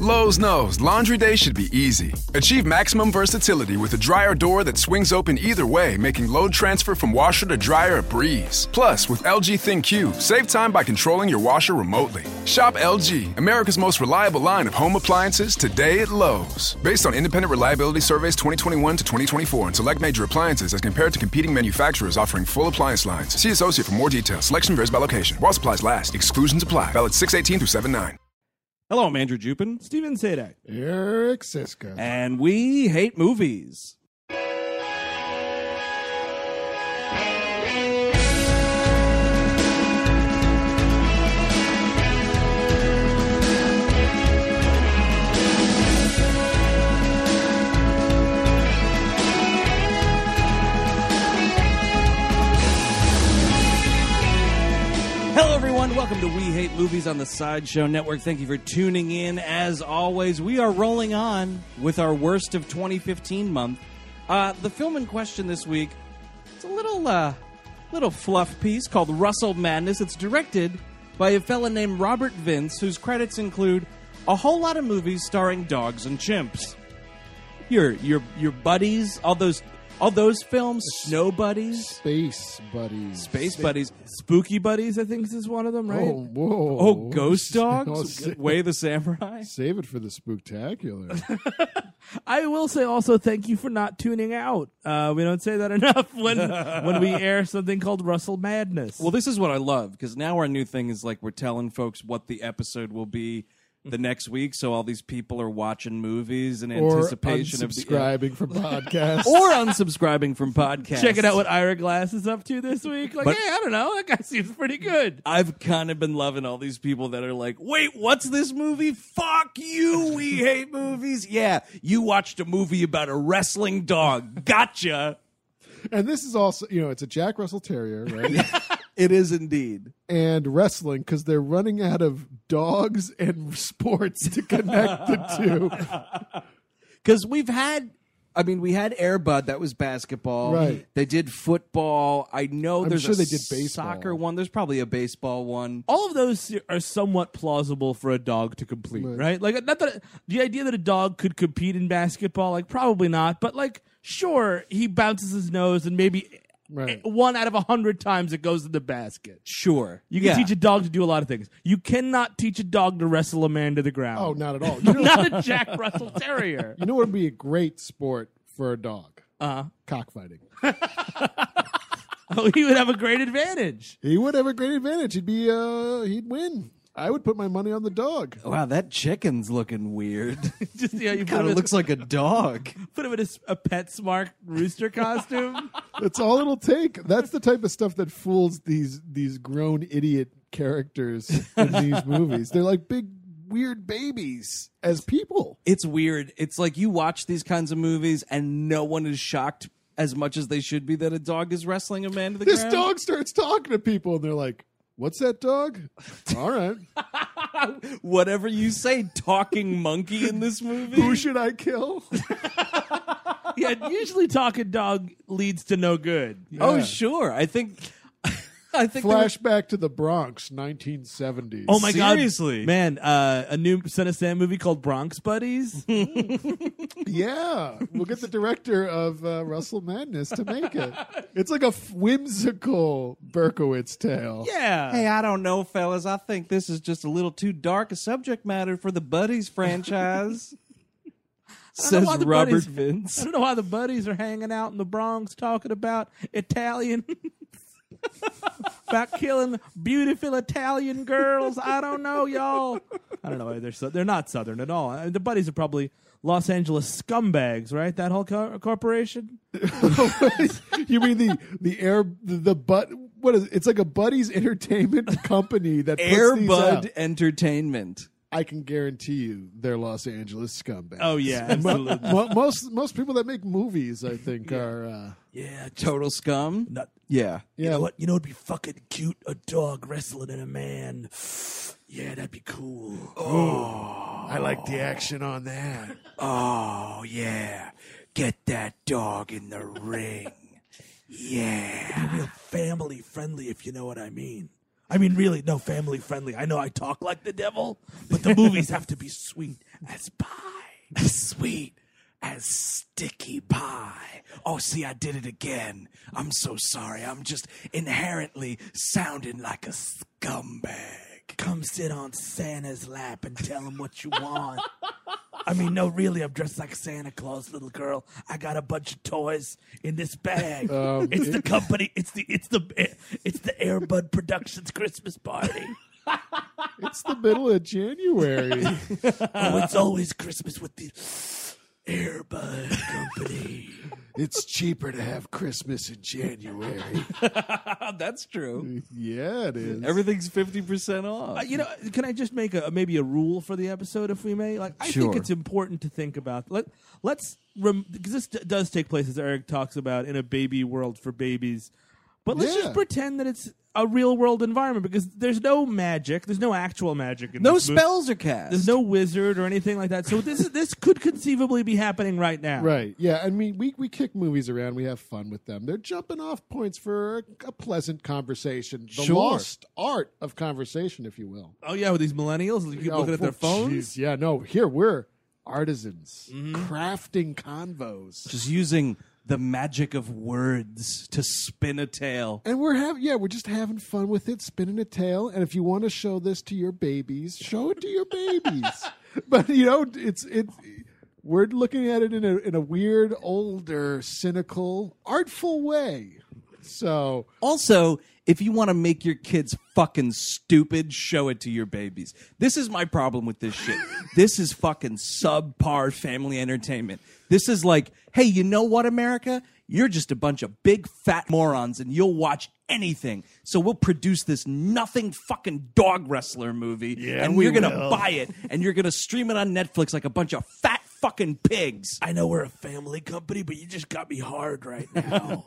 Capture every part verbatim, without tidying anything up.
Lowe's knows laundry day should be easy. Achieve maximum versatility with a dryer door that swings open either way, making load transfer from washer to dryer a breeze. Plus, with L G ThinQ, save time by controlling your washer remotely. Shop L G, America's most reliable line of home appliances, today at Lowe's. Based on independent reliability surveys twenty twenty-one to twenty twenty-four and select major appliances as compared to competing manufacturers offering full appliance lines. See associate for more details. Selection varies by location. While supplies last. Exclusions apply. Valid six eighteen through seven nine. Hello, I'm Andrew Jupin. Steven Sadak. Eric Siska. And we hate movies. Hello, everyone. Welcome to We Hate Movies on the Sideshow Network. Thank you for tuning in. As always, we are rolling on with our worst of twenty fifteen month. Uh, the film in question this week, it's a little, uh, little fluff piece called Russell Madness. It's directed by a fella named Robert Vince, whose credits include a whole lot of movies starring dogs and chimps. Your, your, your buddies, all those... All those films, Snow Buddies, Space Buddies, Space Buddies, Spooky Buddies, I think this is one of them, right? Oh, whoa. oh, Ghost Oh, Dogs, sa- Way the Samurai. Save it for the spooktacular. I will say also thank you for not tuning out. Uh, we don't say that enough when when we air something called Russell Madness. Well, this is what I love, because now our new thing is like we're telling folks what the episode will be the next week, so all these people are watching movies in or anticipation of the unsubscribing from podcasts. or unsubscribing from podcasts. checking out what Ira Glass is up to this week. Like, But- hey, I don't know, that guy seems pretty good. I've kind of been loving all these people that are like, wait, what's this movie? Fuck you, we hate movies. Yeah, you watched a movie about a wrestling dog. Gotcha. And this is also, you know, it's a Jack Russell Terrier, right? It is indeed. And wrestling, because they're running out of dogs and sports to connect the two. Because we've had, I mean, we had Air Bud, that was basketball. Right. They did football. I know I'm there's sure a they did baseball. soccer one. There's probably a baseball one. All of those are somewhat plausible for a dog to complete, Right. right? Like, not that the idea that a dog could compete in basketball, like, probably not. But like, sure, he bounces his nose, and maybe Right. one out of a hundred times it goes in the basket. Sure. You can Yeah. teach a dog to do a lot of things. You cannot teach a dog to wrestle a man to the ground. Oh, not at all. You know, Not a Jack Russell Terrier. you know what would be a great sport for a dog? Uh-huh. Cockfighting. Oh, he would have a great advantage. He would have a great advantage. He'd be, uh, he'd win. I would put my money on the dog. Wow, that chicken's looking weird. Just, you know, you put Kind him, of in, looks like a dog. put him in a, s- a PetSmart rooster costume. That's all it'll take. That's the type of stuff that fools these these grown idiot characters in these movies. They're like big weird babies as people. It's weird. It's like you watch these kinds of movies and no one is shocked as much as they should be that a dog is wrestling a man to the This ground. dog starts talking to people and they're like, "What's that dog?" All right. Whatever you say, talking monkey in this movie. Who should I kill? Yeah, usually talking dog leads to no good. Oh, Yeah. sure. I think. I think. there was- Flashback to the Bronx, nineteen seventies. Oh my Seriously? god, man! Uh, a new Son of Sam movie called Bronx Buddies. Yeah, we'll get the director of uh, Russell Madness to make it. It's like a whimsical Berkowitz tale. Yeah. Hey, I don't know, fellas. I think this is just a little too dark a subject matter for the Buddies franchise. I don't know Says why the Robert buddies- Vince. I don't know why the buddies are hanging out in the Bronx talking about Italian, about killing beautiful Italian girls. I don't know, y'all. I don't know why they're so, they're not Southern at all. Uh, The buddies are probably Los Angeles scumbags, right? That whole co- corporation. You mean the the air the, the butt? What is it? It's like a buddies entertainment company that puts these out. Airbud Entertainment. I can guarantee you they're Los Angeles scumbags. Oh yeah, Mo- absolutely. mo- most most people that make movies, I think, are uh, yeah, Total scum. not, Yeah. yeah. You know what? You know, it'd be fucking cute. A dog wrestling in a man. Yeah, that'd be cool. I like the action on that. Oh, yeah. Get that dog in the ring. Yeah. Real family friendly, if you know what I mean. I mean, really, no, family friendly. I know I talk like the devil, but the movies have to be sweet as pie. Sweet as sticky pie. Oh, see, I did it again. I'm so sorry. I'm just inherently sounding like a scumbag. Come sit on Santa's lap and tell him what you want. I mean, no, really, I'm dressed like Santa Claus, little girl. I got a bunch of toys in this bag. Um, it's the company. It's the it's the it's the Airbud Productions Christmas party. It's the middle of January. Oh, it's always Christmas with the Airbud Company. It's cheaper to have Christmas in January. That's true. Yeah, it is. Everything's fifty percent off. Uh, you know, can I just make a maybe a rule for the episode, if we may? Like, I Sure. think it's important to think about. Let let's rem- because this d- does take place, as Eric talks about, in a baby world for babies. But let's Yeah. just pretend that it's a real world environment, because there's no magic, there's no actual magic in no this movie. spells are cast. There's no wizard or anything like that. So this is, this could conceivably be happening right now. Right. Yeah. I mean, we, we kick movies around. We have fun with them. They're jumping off points for a, a pleasant conversation. The Sure. lost art of conversation, if you will. Oh yeah, with these millennials you keep Oh, looking at their oh, phones. geez. Yeah. No. Here we're artisans Mm-hmm. crafting convos, Just using the magic of words to spin a tale. and we're having yeah, we're just having fun with it, spinning a tale. And if you want to show this to your babies, show it to your babies. But you know, it's it's. We're looking at it in a in a weird, older, cynical, artful way. So Also, if you want to make your kids fucking stupid, show it to your babies. This is my problem with this shit. This is fucking subpar family entertainment. This is like, hey, you know what, America? You're just a bunch of big fat morons and you'll watch anything. So we'll produce this nothing fucking dog wrestler movie Yeah, and we you're going to will. buy it and you're going to stream it on Netflix like a bunch of fat fucking pigs. I know we're a family company, but you just got me hard right now.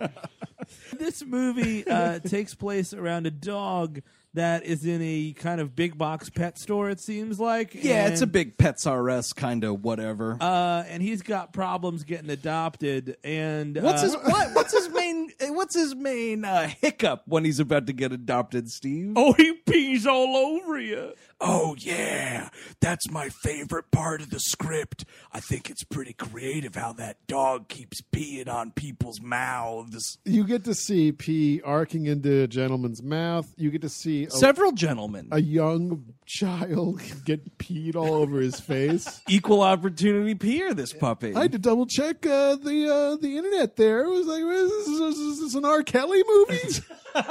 This movie uh, takes place around a dog that is in a kind of big box pet store, it seems like. Yeah, and, it's a big Pets R Us kind of whatever. Uh, and he's got problems getting adopted. And What's uh, his what? What's his main? What's his main uh, hiccup when he's about to get adopted, Steve? Oh, he pees all over you. Oh yeah, that's my favorite part of the script. I think it's pretty creative how that dog keeps peeing on people's mouths. you get to see pee arcing into a gentleman's mouth. You get to see a, Several gentlemen, a young child get peed all over his face. equal opportunity peer. This puppy. I had to double check uh, the uh, the internet. There, it was like, is this, is this an R. Kelly movie?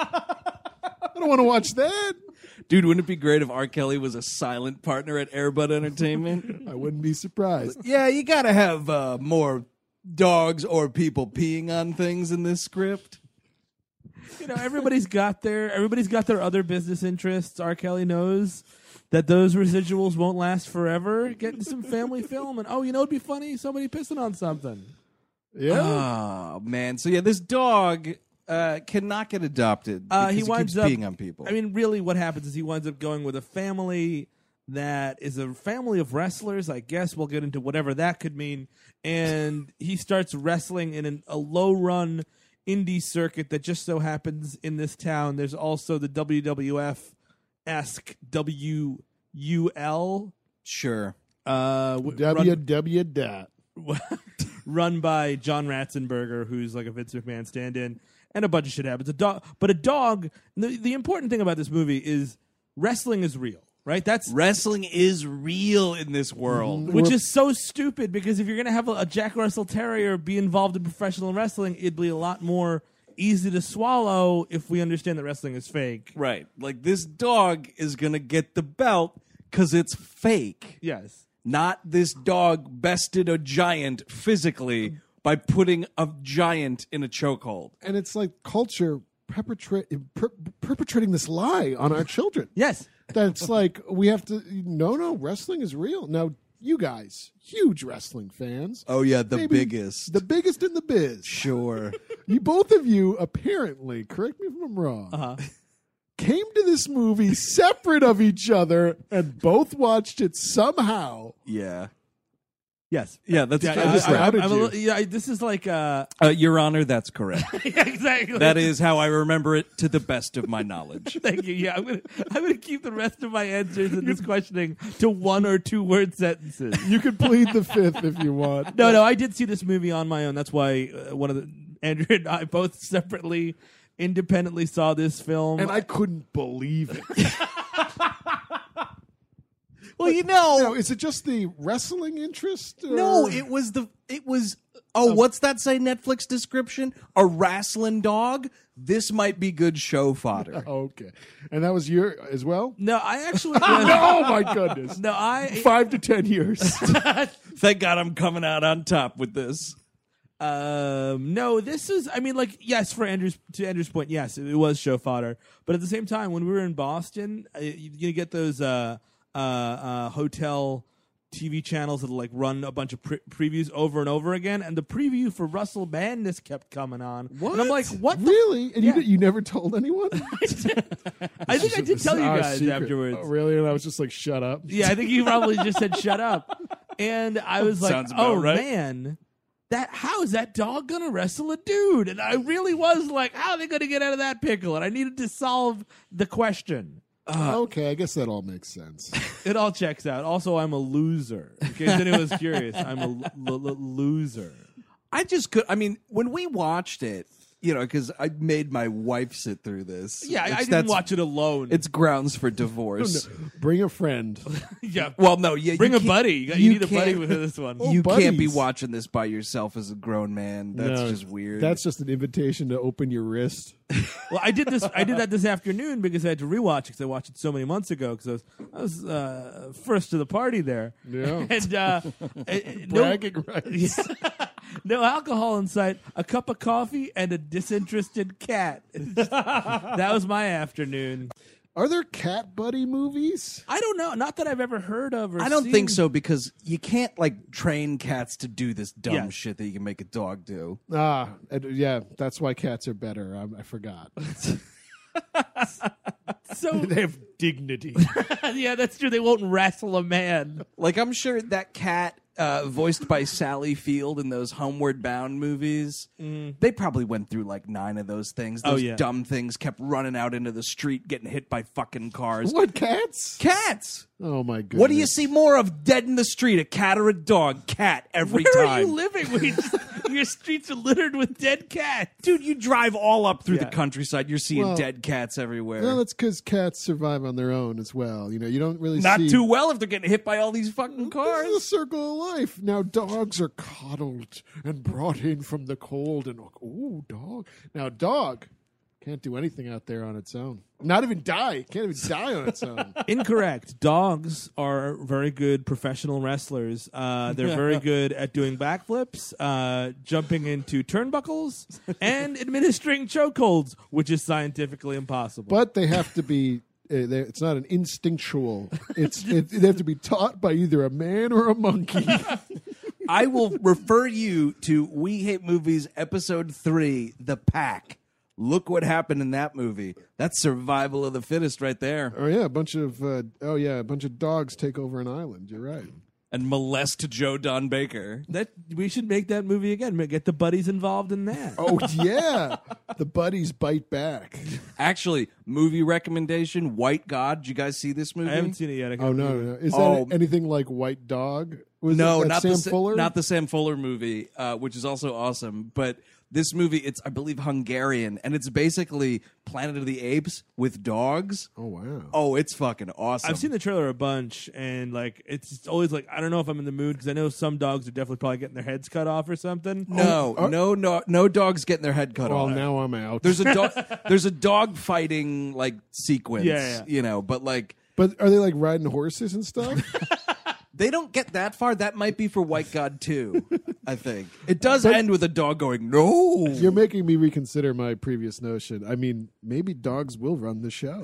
I don't want to watch that. Dude, wouldn't it be great if R. Kelly was a silent partner at Airbud Entertainment? I wouldn't be surprised. Yeah, you gotta have uh, more dogs or people peeing on things in this script. You know, everybody's got their everybody's got their other business interests. R. Kelly knows that those residuals won't last forever. Getting some family film, and oh, you know, it'd be funny, somebody pissing on something. Yeah. Oh man! So yeah, this dog uh, cannot get adopted. Uh, because he winds keeps up peeing on people. I mean, really, what happens is he winds up going with a family that is a family of wrestlers. I guess we'll get into whatever that could mean. And he starts wrestling in an, a low-run indie circuit that just so happens in this town. There's also the W W F-esque W U L. sure. Uh, w- W W dot. run, run by John Ratzenberger, who's like a Vince McMahon stand-in. And a bunch of shit happens. A dog, but a dog. The, the important thing about this movie is wrestling is real, right? That's Wrestling is real in this world. which is so stupid, because if you're gonna have a, a Jack Russell Terrier be involved in professional wrestling, it'd be a lot more easy to swallow if we understand that wrestling is fake. Right. Like this dog is going to get the belt because it's fake. Yes. Not this dog bested a giant physically by putting a giant in a chokehold. And it's like culture perpetrate, per, perpetrating this lie on our children. Yes. That's like, we have to, no, no, wrestling is real. Now, you guys, huge wrestling fans. Oh, yeah, the Maybe biggest. The biggest in the biz. Sure. You both of you, apparently, correct me if I'm wrong, Uh-huh. came to this movie separate of each other and both watched it somehow. Yeah. Yes. Yeah, that's Yeah, true. I, just I, routed I'm a you. little- yeah, this is like uh, Uh, Your Honor, that's correct. yeah, exactly. That is how I remember it to the best of my knowledge. Thank you. Yeah, I'm gonna I'm gonna keep the rest of my answers in this questioning to one or two word sentences. You could plead the fifth if you want. No, no, I did see this movie on my own. That's why uh, one of the Andrew and I both separately, independently saw this film. And I couldn't believe it. Well, you know, Now, is it just the wrestling interest? Or? no, it was the it was. Oh, what's that say? Netflix description: a wrestling dog. This might be good show fodder. Okay. And that was your as well? no, I actually Oh, my goodness. no, I Five to ten years. Thank God I'm coming out on top with this. Um, no, this is. I mean, like, yes, for Andrew's to Andrew's point, yes, it, it was show fodder. But at the same time, when we were in Boston, uh, you, you get those uh, uh, uh, hotel T V channels that like run a bunch of pre- previews over and over again, and the preview for Russell Madness kept coming on. What? And I'm like, what? The Really? And Yeah. you, you never told anyone? I think I did This tell is you our guys secret. afterwards. Oh, really? And I was just like, shut up. Yeah, I think you probably just said shut up. And I was like, Sounds about oh right. man, that how is that dog gonna wrestle a dude? And I really was like, how are they gonna get out of that pickle? And I needed to solve the question. Okay, I guess that all makes sense. It all checks out. Also, I'm a loser. In case anyone was curious, I'm a l- l- l- loser. I just could. I mean, when we watched it, you know, because I made my wife sit through this. Yeah, I, I It's- didn't that's- watch it alone. It's grounds for divorce. Bring a friend. yeah. Well, no, yeah, Bring you a can't- buddy. You, got- you you need a buddy can't- with this one. Oh, you can't be buddies. watching this by yourself as a grown man. That's No, just weird. That's just an invitation to open your wrist. Well, I did this. I did that this afternoon because I had to rewatch it because I watched it so many months ago. Because I was, I was uh, first to the party there. Yeah. And uh, eh, eh, no, Bragging rights. no alcohol in sight. A cup of coffee and a disinterested cat. That was my afternoon. Are there cat buddy movies? I don't know. Not that I've ever heard of. Or I don't seen. think so because you can't like train cats to do this dumb Yes. shit that you can make a dog do. Ah, and, yeah, that's why cats are better. I, I forgot. So They have dignity. yeah, that's true. They won't wrestle a man. Like I'm sure that cat uh, voiced by Sally Field in those Homeward Bound movies, they probably went through like nine of those things. Oh, Those yeah. dumb things kept running out into the street, getting hit by fucking cars. What, cats? Cats. Oh, my goodness. What do you see more of dead in the street, a cat or a dog? Cat every Where time. are you living? Where you just- your streets are littered with dead cats. Dude, you drive all up through Yeah. the countryside. You're seeing Well, dead cats everywhere. Well, that's because cats survive on their own as well. You know, you don't really Not see... too well if they're getting hit by all these fucking This cars. is the circle of life. Now dogs are coddled and brought in from the cold, and oh, dog. Now dog can't do anything out there on its own. Not even die. Can't even die on its own. Incorrect. Dogs are very good professional wrestlers. Uh, they're very good at doing backflips, uh, jumping into turnbuckles, and administering chokeholds, which is scientifically impossible. But they have to be. Uh, they- it's not an instinctual. It's it, they have to be taught by either a man or a monkey. I will refer you to We Hate Movies episode three, The Pack. Look what happened in that movie. That's survival of the fittest right there. Oh yeah, a bunch of uh, oh yeah, a bunch of dogs take over an island. You're right. And molest Joe Don Baker. that we should make that movie again. Get the buddies involved in that. Oh yeah, the buddies bite back. Actually, movie recommendation, White God. Did you guys see this movie? I haven't seen it yet. I Oh gotta no, do it. no. Is Oh. that anything like White Dog? Was No, it that not Sam the Sa- Fuller. not the Sam Fuller movie, uh, which is also awesome. But this movie, it's I believe Hungarian, and it's basically Planet of the Apes with dogs. Oh wow. Oh, it's fucking awesome. I've seen the trailer a bunch, and like it's always like I don't know if I'm in the mood because I know some dogs are definitely probably getting their heads cut off or something. no, Oh, uh, no, no, no dogs getting their head cut Well, off. now I'm out. There's a dog. There's a dog fighting like sequence. Yeah, yeah. You know, but like But are they like riding horses and stuff? they don't get that far. That might be for White God too. I think it does end with a dog going no. You're making me reconsider my previous notion. I mean, maybe dogs will run the show.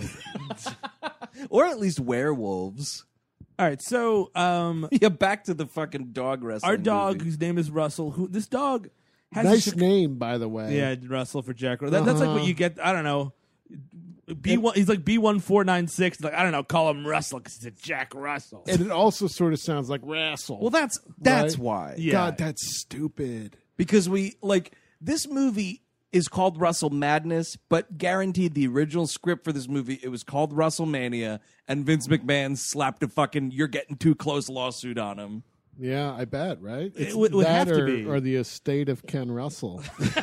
Or at least werewolves. All right, so um, Yeah, back to the fucking dog wrestling. our dog, movie. whose name is Russell, who this dog has a Nice Chica- name, by the way. Yeah, Russell for Jack. That, That's like what Uh-huh. you get. I don't know. B one, he's like B one four nine six. Like I don't know, call him Russell because he's a Jack Russell. And it also sort of sounds like Rassel. Well, that's that's Right? why. Yeah. God, that's stupid. Because we like this movie is called Russell Madness, but guaranteed the original script for this movie it was called Russellmania, and Vince McMahon slapped a fucking "you're getting too close" lawsuit on him. Yeah, I bet, right? It's would- would that have to or, be. or the estate of Ken Russell.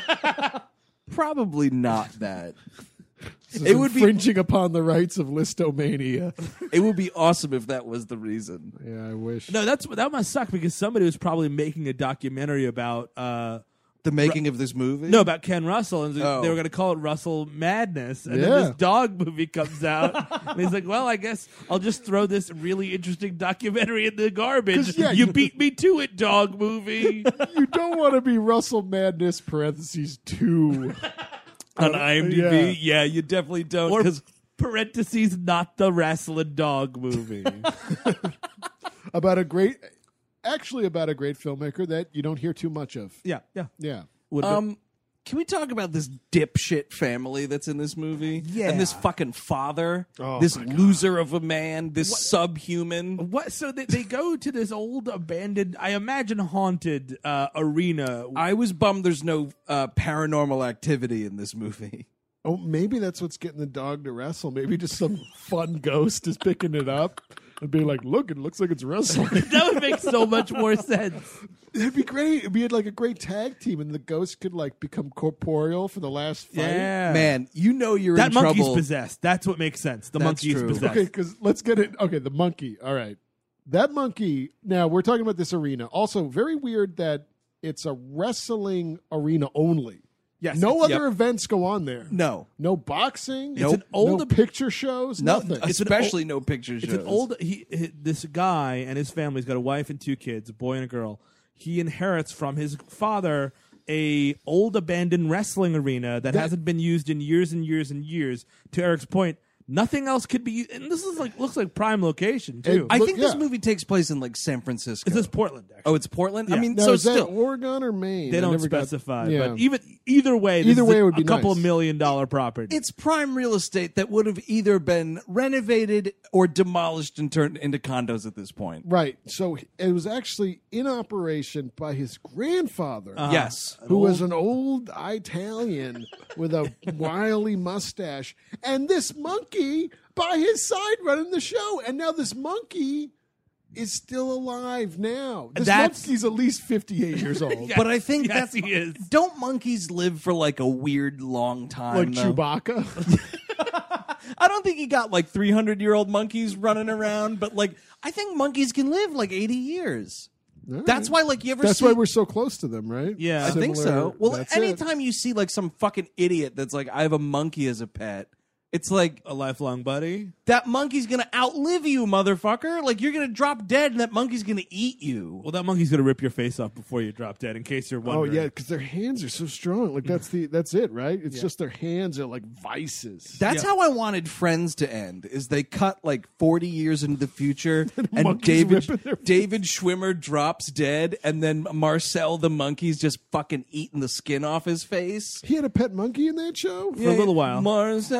Probably not that. This It is would be- infringing upon the rights of Listomania. It would be awesome if that was the reason. Yeah, I wish. No, that's that must suck because somebody was probably making a documentary about uh, The making of this movie? no about Ken Russell, and Oh. they were going to call it Russell Madness, and Yeah. then this dog movie comes out, and he's like, "Well, I guess I'll just throw this really interesting documentary in the garbage." 'Cause, yeah, you you- beat me to it, dog movie. You don't want to be Russell Madness parentheses two. On IMDb? yeah. Yeah, you definitely don't. or 'cause- parentheses, not the wrestling dog movie. About a great, actually about a great filmmaker that you don't hear too much of. yeah, yeah. Yeah. Would um, can we talk about this dipshit family that's in this movie? Yeah. And this fucking father, Oh, this my loser of a man, this subhuman. What? So they, they go to this old abandoned, I imagine haunted uh, arena. I was bummed there's no uh, paranormal activity in this movie. Oh, maybe that's what's getting the dog to wrestle. Maybe just some fun ghost is picking it up and being like, look, it looks like it's wrestling. That would make so much more sense. It'd be great. It'd be like a great tag team, and the ghost could like become corporeal for the last fight. Yeah, Man, you know you're that in monkey's trouble. possessed. That's what makes sense. The That's monkey's true. possessed. Okay, because let's get it. Okay, the monkey. All right. That monkey. Now, we're talking about this arena. Also, very weird that it's a wrestling arena only. Yes, No it's- other yep. events go on there. No. No boxing. It's an old- no picture shows. No, nothing. It's an especially no picture shows. It's an old. He, he this guy and his family's got a wife and two kids, a boy and a girl. He inherits from his father a old abandoned wrestling arena that, That- hasn't been used in years and years and years. To Eric's point, nothing else could be. And this is like looks like prime location too. It- I Look, think this yeah. movie takes place in like San Francisco. Is this Portland? Actually, Oh, it's Portland? I Yeah. mean, Now, so is that still. Oregon or Maine? they I don't never got- specify. yeah. But even either way, this Either is way, a, it would be a couple nice. of million dollar property. It's prime real estate that would have either been renovated or demolished and turned into condos at this point. Right. So it was actually in operation by his grandfather. Yes. Who was an old Italian with a wily mustache, and this monkey by his side running the show. And now this monkey is still alive now. This That's- monkey's at least fifty-eight years old. But I think yes, that's he is. Don't monkeys live for like a weird long time? Like though? Chewbacca. I don't think you got like three hundred year old monkeys running around, but like I think monkeys can live like eighty years. That's why, like, you ever That's see. why we're so close to them, right? Yeah. I think Similar- so. Well, that's it. anytime you see like some fucking idiot that's like, I have a monkey as a pet, it's like a lifelong buddy. that monkey's gonna outlive you, motherfucker. Like you're gonna drop dead, and that monkey's gonna eat you. Well, that monkey's gonna rip your face off before you drop dead. In case you're Oh wondering. yeah, because their hands are so strong. Like that's the that's it, right? It's just their hands are like vices. That's Yeah. how I wanted Friends to end. Is they cut like forty years into the future, and monkeys David ripping their- David Schwimmer drops dead, and then Marcel the monkey's just fucking eating the skin off his face. He had a pet monkey in that show. For a little while. Marcel,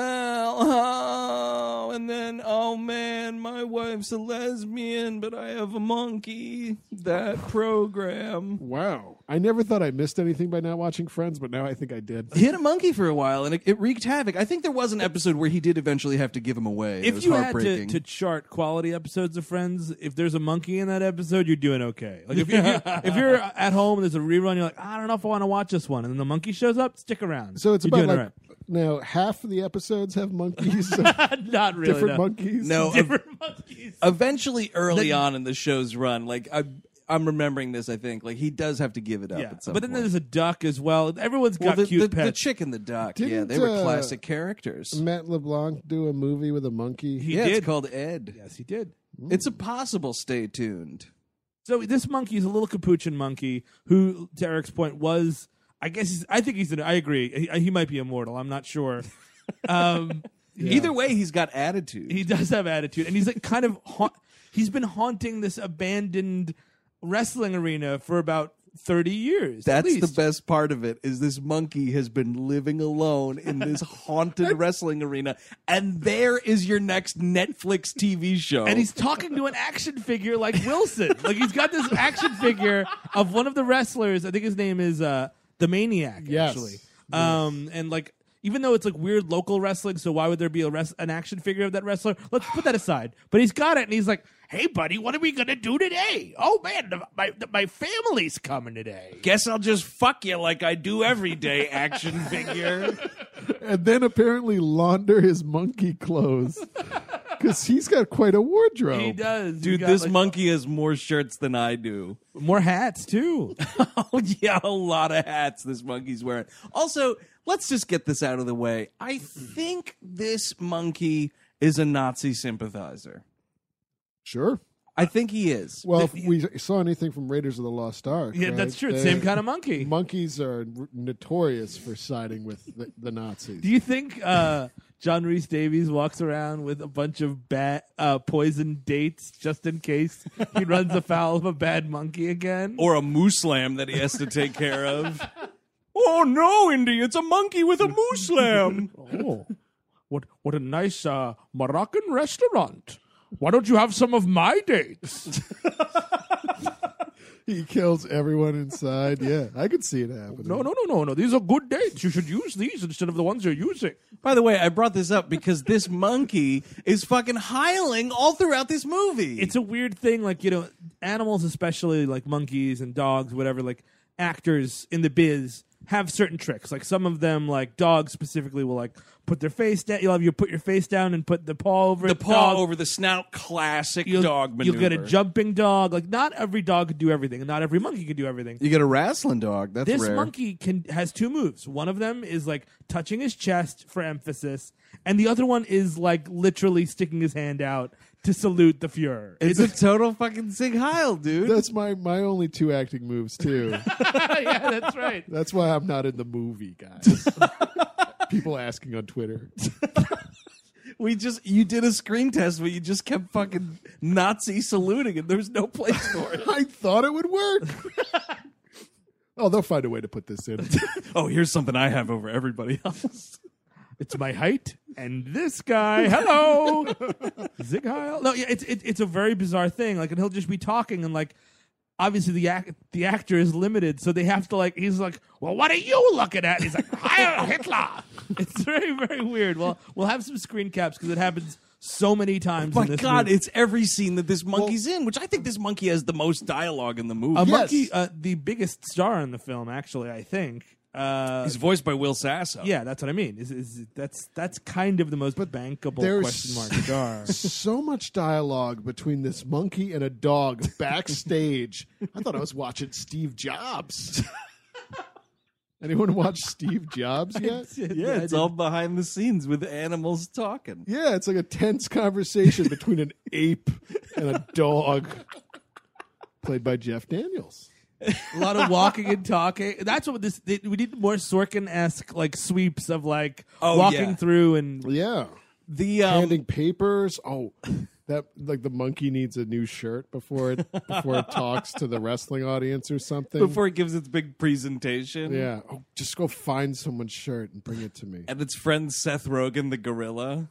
oh, and then oh man, my wife's a lesbian, but I have a monkey. That program. Wow, I never thought I missed anything by not watching Friends, but now I think I did. He had a monkey for a while, and it, it wreaked havoc. I think there was an episode where he did eventually have to give him away. it If was you had to, heartbreaking. to chart quality episodes of Friends, if there's a monkey in that episode, you're doing okay. Like if, if, you're, if you're at home and there's a rerun, you're like, I don't know if I want to watch this one, and then the monkey shows up, stick around. So it's You're about doing like now half of the episodes have monkeys, all right. not really. different no. monkeys. no, ev- Different monkeys. eventually, early Then- on in the show's run, like I, I'm remembering this. I think like he does have to give it up. Yeah, at some but then point. there's a duck as well. Everyone's well, got the, cute the, the pets. chick and the duck. yeah, Didn't, they were uh, classic characters. Matt LeBlanc do a movie with a monkey. He yeah, did. it's called Ed. Yes, he did. It's a possible. Stay tuned. So this monkey is a little capuchin monkey who, to Eric's point, was. I guess he's, I think he's. An, I agree. He, he might be immortal. I'm not sure. Um, Either way, he's got attitude. He does have attitude, and he's like kind of. Ha- he's been haunting this abandoned wrestling arena for about thirty years. at That's the least. best part of it, is this monkey has been living alone in this haunted wrestling arena, and there is your next Netflix T V show. And he's talking to an action figure like Wilson. Like he's got this action figure of one of the wrestlers. I think his name is uh, the Maniac. Yes. Actually, um, and like even though it's like weird local wrestling, so why would there be a res- an action figure of that wrestler? Let's put that aside. But he's got it, and he's like, "Hey, buddy, what are we gonna do today? Oh man, the, my the, my family's coming today." Guess I'll just fuck you like I do every day, action figure. And then apparently launder his monkey clothes because he's got quite a wardrobe. He does, He's Dude, got, this like, monkey has more shirts than I do. more hats too. Oh, yeah, a lot of hats this monkey's wearing. Also, let's just get this out of the way. I think this monkey is a Nazi sympathizer. Sure. I think he is. Well, if we saw anything from Raiders of the Lost Ark, Yeah, right, that's true. they- Same kind of monkey. Monkeys are r- notorious for siding with the, the Nazis. Do you think uh, John Rhys Davies walks around with a bunch of bad, uh, poisoned dates just in case he runs afoul of a bad monkey again? Or a moose lamb that he has to take care of. Oh, no, Indy, it's a monkey with a moose lamb. Oh, what what a nice uh, Moroccan restaurant. Why don't you have some of my dates? He kills everyone inside. Yeah, I could see it happening. No, no, no, no, no. These are good dates. You should use these instead of the ones you're using. By the way, I brought this up because this monkey is fucking hiling all throughout this movie. It's a weird thing, like, you know, animals, especially like monkeys and dogs, whatever, like actors in the biz have certain tricks. Like some of them, like dogs specifically, will like put their face down. You'll have you put your face down and put the paw over the the paw dog. over the snout, classic You'll, dog maneuver. you'll get a jumping dog. Like not every dog could do everything, and not every monkey can do everything. You get a wrestling dog. That's This rare. monkey can has two moves. One of them is like touching his chest for emphasis, and the other one is like literally sticking his hand out to salute the Fuhrer. It's a total fucking Sig Heil, dude. That's my, my only two acting moves, too. Yeah, that's right. That's why I'm not in the movie, guys. People asking on Twitter. We just you did a screen test where you just kept fucking Nazi saluting, and there's no place for it. I thought it would work. Oh, they'll find a way to put this in. Oh, here's something I have over everybody else. It's my height and this guy. Hello, Zig Heil. No, yeah, it's it, it's a very bizarre thing. Like, and he'll just be talking, and like, obviously the act the actor is limited, so they have to like. He's like, well, what are you looking at? And he's like, Heil Hitler. It's very very weird. Well, we'll have some screen caps because it happens so many times. My in this God, movie. it's every scene that this monkey's in, which I think this monkey has the most dialogue in the movie. a Yes. monkey, uh, the biggest star in the film. Actually, I think. Uh, He's voiced by Will Sasso. yeah, that's what I mean. Is, is that's that's kind of the most bankable there's question mark star. So much dialogue between this monkey and a dog backstage. I thought I was watching Steve Jobs. Anyone watch Steve Jobs yet? Yeah, it's all behind the scenes with animals talking. Yeah, it's like a tense conversation between an ape and a dog, played by Jeff Daniels. A lot of walking and talking. That's what this. We need more Sorkin-esque like sweeps of like Oh, walking yeah. through and Yeah, The um, handing papers. Oh, that like the monkey needs a new shirt before it before it talks to the wrestling audience or something. before it gives its big presentation. Yeah. Oh, just go find someone's shirt and bring it to me. And its friend Seth Rogen, the gorilla.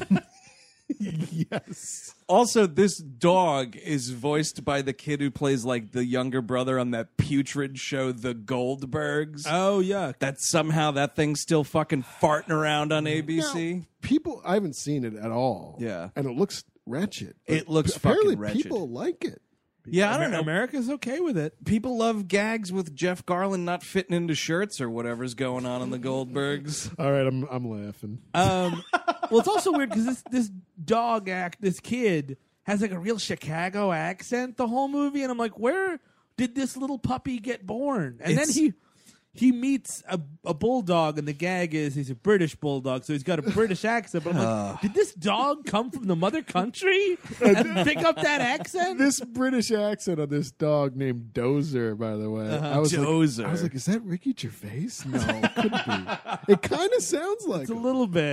Yes. Also, this dog is voiced by the kid who plays like the younger brother on that putrid show, The Goldbergs. oh yeah, that somehow that thing's still fucking farting around on A B C. Now, people, I haven't seen it at all. Yeah. And it looks wretched. but It looks apparently fucking wretched. people like it. Yeah, I don't know. America's okay with it. People love gags with Jeff Garland not fitting into shirts or whatever's going on in the Goldbergs. All right, I'm I'm laughing. Um, well, it's also weird because this this dog act, this kid has like a real Chicago accent the whole movie, and I'm like, where did this little puppy get born? And It's- then he he meets a, a bulldog, and the gag is he's a British bulldog, so he's got a British accent. But I'm like, did this dog come from the mother country and pick up that accent? This British accent on this dog named Dozer, by the way. I was Dozer. Like, I was like, is that Ricky Gervais? No, it couldn't be. It kind of sounds like It's a it. little bit.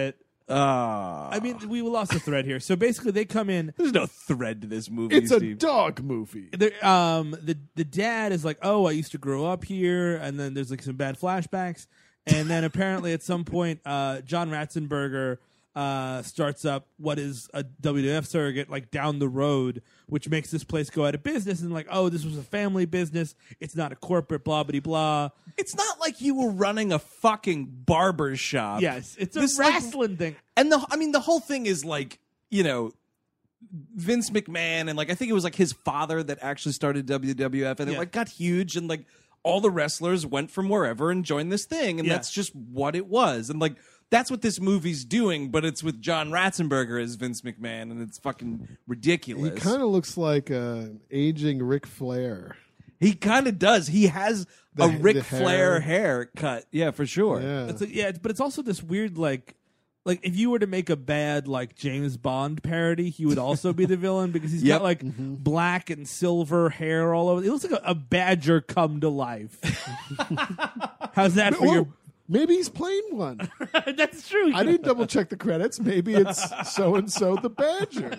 Uh, I mean, we lost the thread here. So basically, they come in. there's no thread to this movie. It's a Steve. dog movie. The, um, the the dad is like, "Oh, I used to grow up here," and then there's like some bad flashbacks, and then apparently at some point, uh, John Ratzenberger uh, starts up what is a W W F surrogate like down the road, which makes this place go out of business. And like, oh, this was a family business. It's not a corporate blah blah blah. It's not like you were running a fucking barber shop. Yes, it's a This, like, wrestling thing. And the I mean the whole thing is like, you know, Vince McMahon and like I think it was like his father that actually started W W F and it Yeah. like got huge and like all the wrestlers went from wherever and joined this thing and Yeah. that's just what it was. And like that's what this movie's doing, but it's with John Ratzenberger as Vince McMahon and it's fucking He ridiculous. kind of looks like an aging Ric Flair. He kind of does. He has The- a Ric the Flair hair. haircut. Yeah, for sure. Yeah. It's like, yeah, it's, but it's also this weird like. Like if you were to make a bad like James Bond parody, he would also be the villain because he's Yep. got like black and silver hair all over. He looks like a, a badger come to life. How's that for Oh, your? maybe he's playing one. That's true. I didn't double check the credits. Maybe it's so and so the Badger.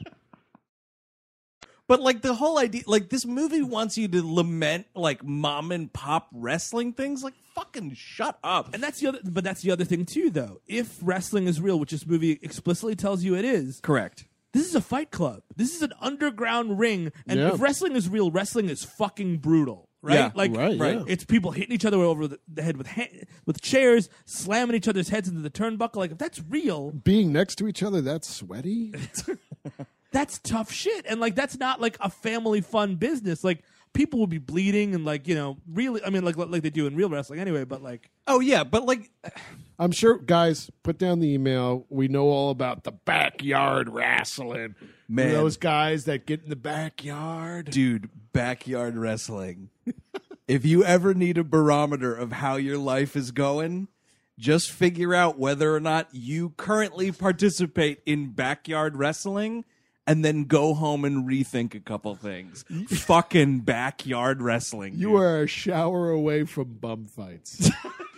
But like the whole idea, like this movie wants you to lament like mom and pop wrestling things. Like fucking shut up. And that's the other, but that's the other thing too, though. If wrestling is real, which this movie explicitly tells you it is, Correct. this is a fight club. This is an underground ring, and Yeah. if wrestling is real, wrestling is fucking brutal, right? Yeah, like, right, yeah. It's people hitting each other over the, the head with ha- with chairs, slamming each other's heads into the turnbuckle. Like, if that's real, Being next to each other, that's sweaty. that's tough shit, and like that's not like a family fun business. Like, people will be bleeding and like you know, really. I mean, like like they do in real wrestling anyway. But like, Oh yeah, but like I'm sure, guys, put down the email. We know all about the backyard wrestling. Man. Those guys that get in the backyard. dude, backyard wrestling. If you ever need a barometer of how your life is going, just figure out whether or not you currently participate in backyard wrestling and then go home and rethink a couple things. Fucking backyard wrestling. You dude. are a shower away from bum fights.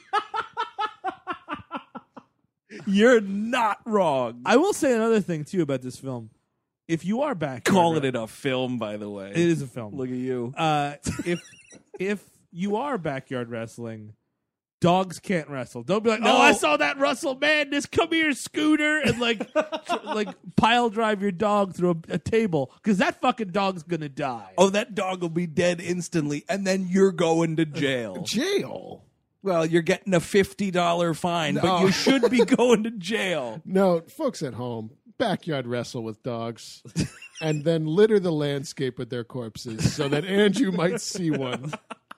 You're not wrong. I will say another thing too about this film. If you are back, Calling it a film, by the way. it is a film. Look at you. Uh, if if you are backyard wrestling, dogs can't wrestle. Don't be like, No. oh, I saw that Russell Madness. Come here, Scooter, and like tr- like pile drive your dog through a, a table because that fucking dog's gonna die. Oh, that dog will be dead instantly, and then you're going to jail. Jail. Well, you're getting a fifty dollars fine, but No. you should be going to jail. No, folks at home, backyard wrestle with dogs and then litter the landscape with their corpses so that Andrew might see one.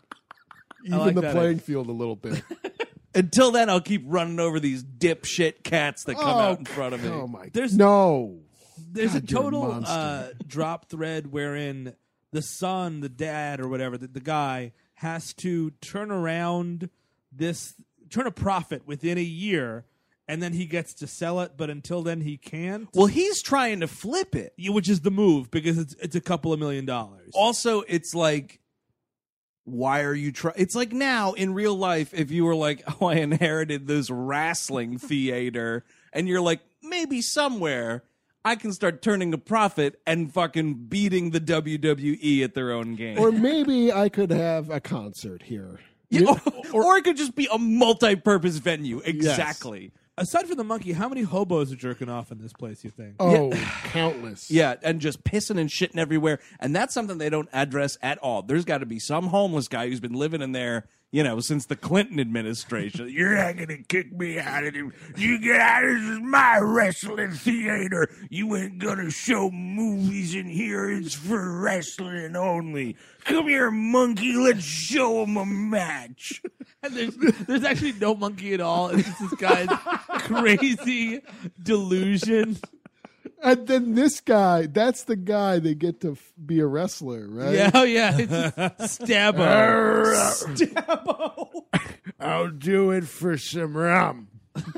Even like the that playing field a little bit. Until then, I'll keep running over these dipshit cats that come out in front of me. Oh my! There's- no. There's God, a you're a total monster. uh, drop thread wherein the son, the dad, or whatever, the, the guy has to turn around this, turn a profit within a year, and then he gets to sell it. But until then, he can't. Well, he's trying to flip it. Which is the move because it's it's a couple of million dollars. Also, it's like, why are you trying? It's like now in real life, if you were like, oh, I inherited this wrestling theater, and you're like, maybe somewhere I can start turning a profit and fucking beating the W W E at their own game. Or maybe I could have a concert here. Yeah, or, or it could just be a multi-purpose venue. Exactly. Aside from the monkey, how many hobos are jerking off in this place, you think? Oh, countless. Yeah, and just pissing and shitting everywhere. And that's something they don't address at all. There's got to be some homeless guy who's been living in there, you know, since the Clinton administration. You're not going to kick me out of it. You get out of this is my wrestling theater. You ain't going to show movies in here. It's for wrestling only. Come here, monkey. Let's show him a match. And there's, there's actually no monkey at all. It's just this guy's crazy delusion. And then this guy, that's the guy they get to f- be a wrestler, right? Yeah, oh yeah. It's just Stabbo. Stabbo. I'll do it for some rum.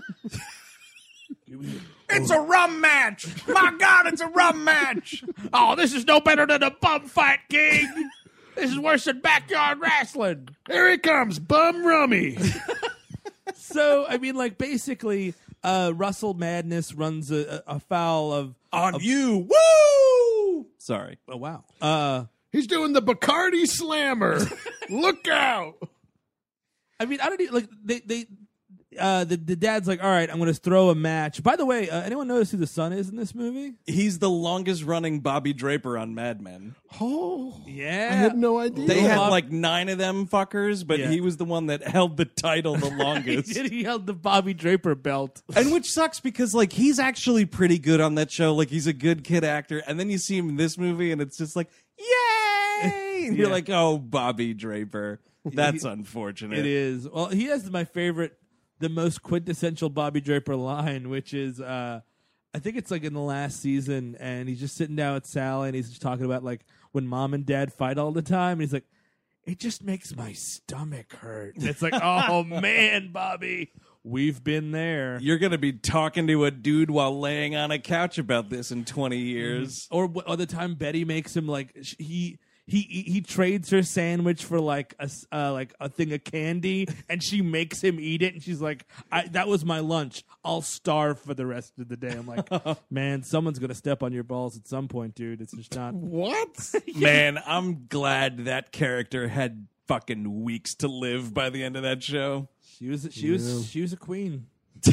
It's a rum match. My God, it's a rum match. Oh, this is no better than a bum fight, King. This is worse than backyard wrestling. Here he comes, Bum Rummy. So, I mean, like, basically, uh, Russell Madness runs a, a, a foul of On of, you. Woo! Sorry. Oh wow. Uh, He's doing the Bacardi Slammer. Look out! I mean, I don't even, like they they. Uh, the the dad's like, all right, I'm going to throw a match. By the way, uh, anyone notice who the son is in this movie? He's the longest running Bobby Draper on Mad Men. Oh, Yeah, I had no idea. They had Bob- like nine of them fuckers, but Yeah. he was the one that held the title the he longest. did. He held the Bobby Draper belt. And which sucks because like he's actually pretty good on that show. Like he's a good kid actor, and then you see him in this movie, and it's just like, yay! And you're Yeah. like, oh, Bobby Draper. That's unfortunate. It is. Well, he has my favorite, the most quintessential Bobby Draper line, which is, uh, I think it's like in the last season, and he's just sitting down with Sally, and he's just talking about like when mom and dad fight all the time, and he's like, it just makes my stomach hurt. And it's like, oh man, Bobby, we've been there. You're gonna be talking to a dude while laying on a couch about this in twenty years. Or, or the time Betty makes him like sh- he. He, he he trades her sandwich for like a s- uh, like a thing of candy, and she makes him eat it. And she's like, I, "That was my lunch. I'll starve for the rest of the day." I'm like, "Man, someone's gonna step on your balls at some point, dude. It's just not." What? Man, I'm glad that character had fucking weeks to live by the end of that show. She was she was she was a queen.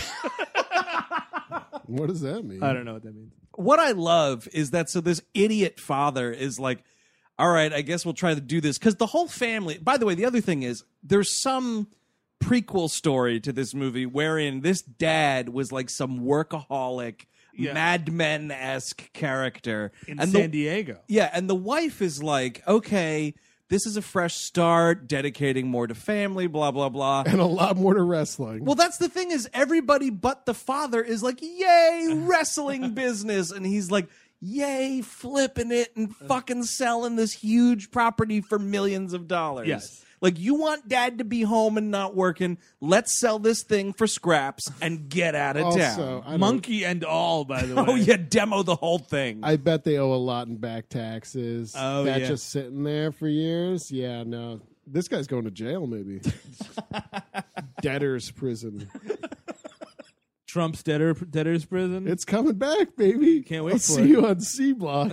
What does that mean? I don't know what that means. What I love is that so this idiot father is like, all right, I guess we'll try to do this. Because the whole family, by the way, the other thing is there's some prequel story to this movie wherein this dad was like some workaholic, Yeah. Mad Men-esque character. In and San the, Diego. Yeah, and the wife is like, okay, this is a fresh start, dedicating more to family, blah, blah, blah. And a lot more to wrestling. Well, that's the thing is everybody but the father is like, yay, wrestling business. And he's like, yay, flipping it and fucking selling this huge property for millions of dollars. Yes. Like, you want dad to be home and not working. Let's sell this thing for scraps and get out of also, town. I don't- Monkey and all, by the way. Oh, yeah, demo the whole thing. I bet they owe a lot in back taxes. Oh, that yeah. just sitting there for years. Yeah, no. This guy's going to jail, maybe. Debtor's prison. Trump's debtor, debtor's prison. It's coming back, baby. Can't wait I'll for see it. you on C Block.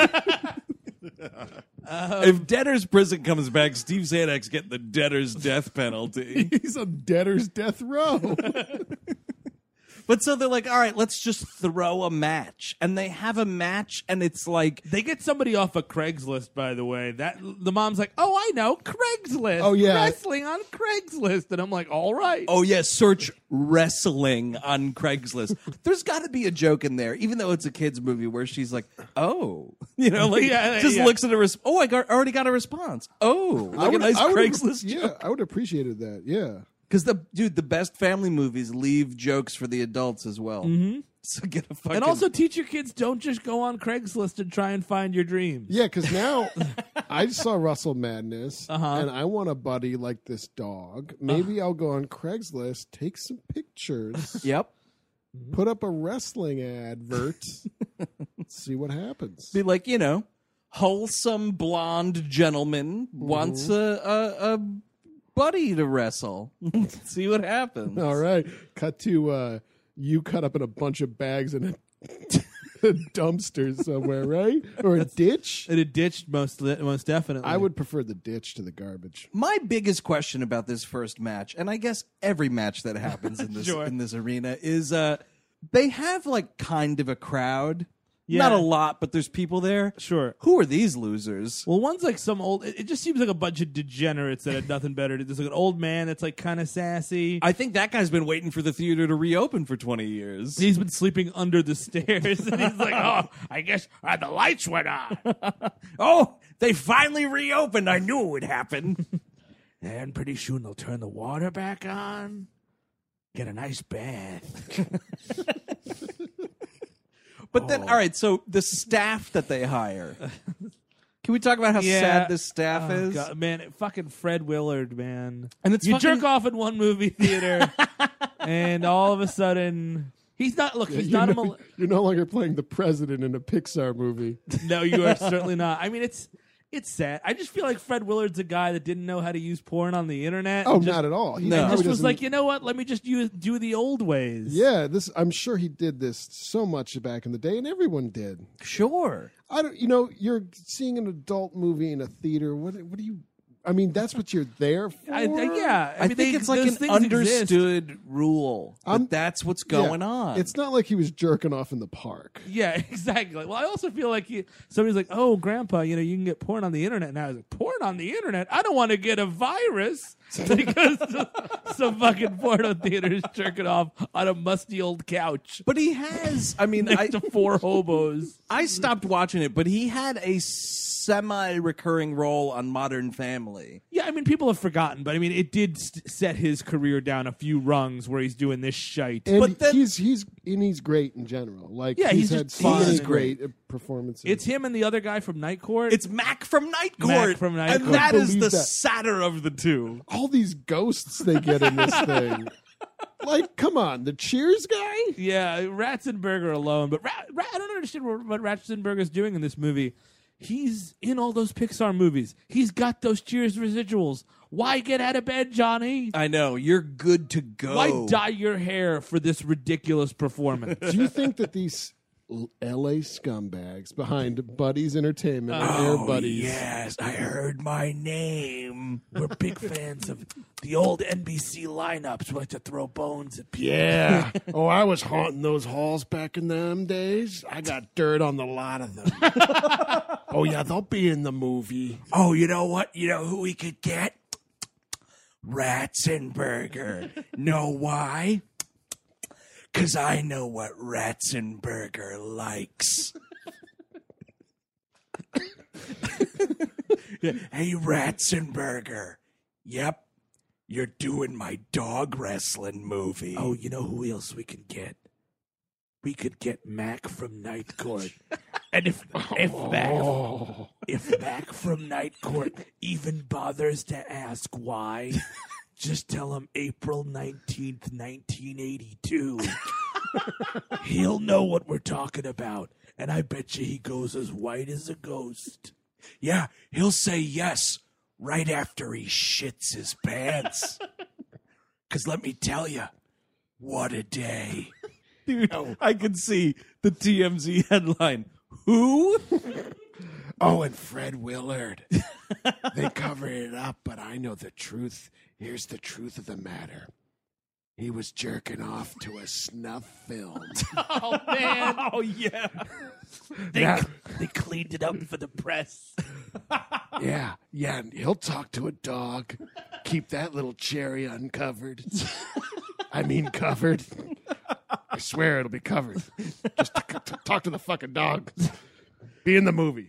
if debtor's prison comes back, Steve Zanek's getting the debtor's death penalty. He's on debtor's death row. But so they're like, all right, let's just throw a match. And they have a match, and it's like, They get somebody off of Craigslist, by the way. That the mom's like, "Oh, I know, Craigslist. Oh, yeah. Wrestling on Craigslist," and I'm like, "All right." oh, yeah, search wrestling on Craigslist. There's got to be a joke in there, even though it's a kid's movie, where she's like, oh. You know, like, Yeah, just yeah. looks at a response. Oh, I got, already got a response. Oh, I like a would- nice I would- Craigslist Yeah, joke. I would have appreciated that. Yeah. Because, the dude, the best family movies leave jokes for the adults as well. Mm-hmm. So get a fucking... And also teach your kids, don't just go on Craigslist and try and find your dreams. Yeah, because now I saw Russell Madness, Uh-huh. and I want a buddy like this dog. Maybe I'll go on Craigslist, take some pictures, Yep. put up a wrestling advert, see what happens. Be like, you know, wholesome blonde gentleman wants a, a, a buddy to wrestle. See what happens. All right, cut to uh, you cut up in a bunch of bags in a, a dumpster somewhere, right? Or a ditch? In a ditch, most most definitely. I would prefer the ditch to the garbage. My biggest question about this first match, and I guess every match that happens in this Sure. in this arena, is uh, they have like kind of a crowd. Yeah. Not a lot, but there's people there. Sure. Who are these losers? Well, one's like some old. It, it just seems like a bunch of degenerates that had nothing better to do. There's like an old man that's like kind of sassy. I think that guy's been waiting for the theater to reopen for twenty years. He's been sleeping under the stairs, and he's like, "Oh, I guess uh, the lights went on, Oh, they finally reopened. I knew it would happen. and pretty soon they'll turn the water back on. Get a nice bath." But then, all right, so the staff that they hire. Can we talk about how Yeah. sad this staff Oh, is? God, man, it- fucking Fred Willard, man. And it's you fucking- jerk off in one movie theater, and all of a sudden he's not. Look, he's You're not a. no, Mal- you're no longer playing the president in a Pixar movie. no, you are certainly not. I mean, it's It's sad. I just feel like Fred Willard's a guy that didn't know how to use porn on the internet. Oh, just, not at all. He No. probably Just was doesn't- like, you know what? Let me just use, do the old ways. yeah, this. I'm sure he did this so much back in the day, and everyone did. Sure. I don't. You know, you're seeing an adult movie in a theater. What? What do you? I mean, that's what you're there for. I, I, yeah. I, I, mean, think they- it's like those an things exist. understood rule. That I'm- that's what's Yeah. going on. It's not like he was jerking off in the park. Yeah, exactly. Well, I also feel like he, somebody's like, "Oh, Grandpa, you know, you can get porn on the internet now." I was like, "Porn on the internet? I don't want to get a virus because some fucking porno theater is jerking off on a musty old couch But he has. I mean, next I, to four hobos." I stopped watching it, but he had a semi-recurring role on Modern Family. Yeah, I mean, people have forgotten, but I mean, it did st- set his career down a few rungs where he's doing this shite. And But then- he's he's and he's great in general. Like Yeah, he's, he's had just so fun. many He's great uh, performances. It's him and the other guy from Night Court. It's Mac from Night Court, Mac from Night and Court. that is Believe the that. sadder of the two. all these ghosts they get in this thing. Like, come on, the Cheers guy. Yeah, Ratzenberger alone. But Rat, Rat, I don't understand what, what Ratzenberger's doing in this movie. He's in all those Pixar movies. He's got those Cheers residuals. Why get out of bed, Johnny? I know, you're good to go. Why dye your hair for this ridiculous performance? Do you think that these L A scumbags behind Buddies Entertainment and Oh, Air Buddies? yes, I heard my name. We're big fans of the old N B C lineups. We like to throw bones at people. Yeah. Oh, I was haunting those halls back in them days. I got dirt on the lot of them. Oh, yeah, they'll be in the movie. Oh, you know what? You know who we could get? Ratzenberger. Know why? Because I know what Ratzenberger likes. Hey, Ratzenberger. Yep. You're doing my dog wrestling movie. Oh, you know who else we can get? We could get Mac from Night Court. And if if Mac if Mac from Night Court even bothers to ask why, just tell him April nineteenth, nineteen eighty-two. He'll know what we're talking about. And I bet you he goes as white as a ghost. Yeah, he'll say yes right after he shits his pants. Because let me tell you, what a day. Dude, I can see the T M Z headline. Who? Oh, and Fred Willard. They covered it up, but I know the truth. Here's the truth of the matter. He was jerking off to a snuff film. Oh, man. Oh, yeah. They, Now- they cleaned it up for the press. Yeah, yeah, and he'll talk to a dog. Keep that little cherry uncovered. I mean, covered. I swear it'll be covered. Just t- t- talk to the fucking dog. Be in the movie.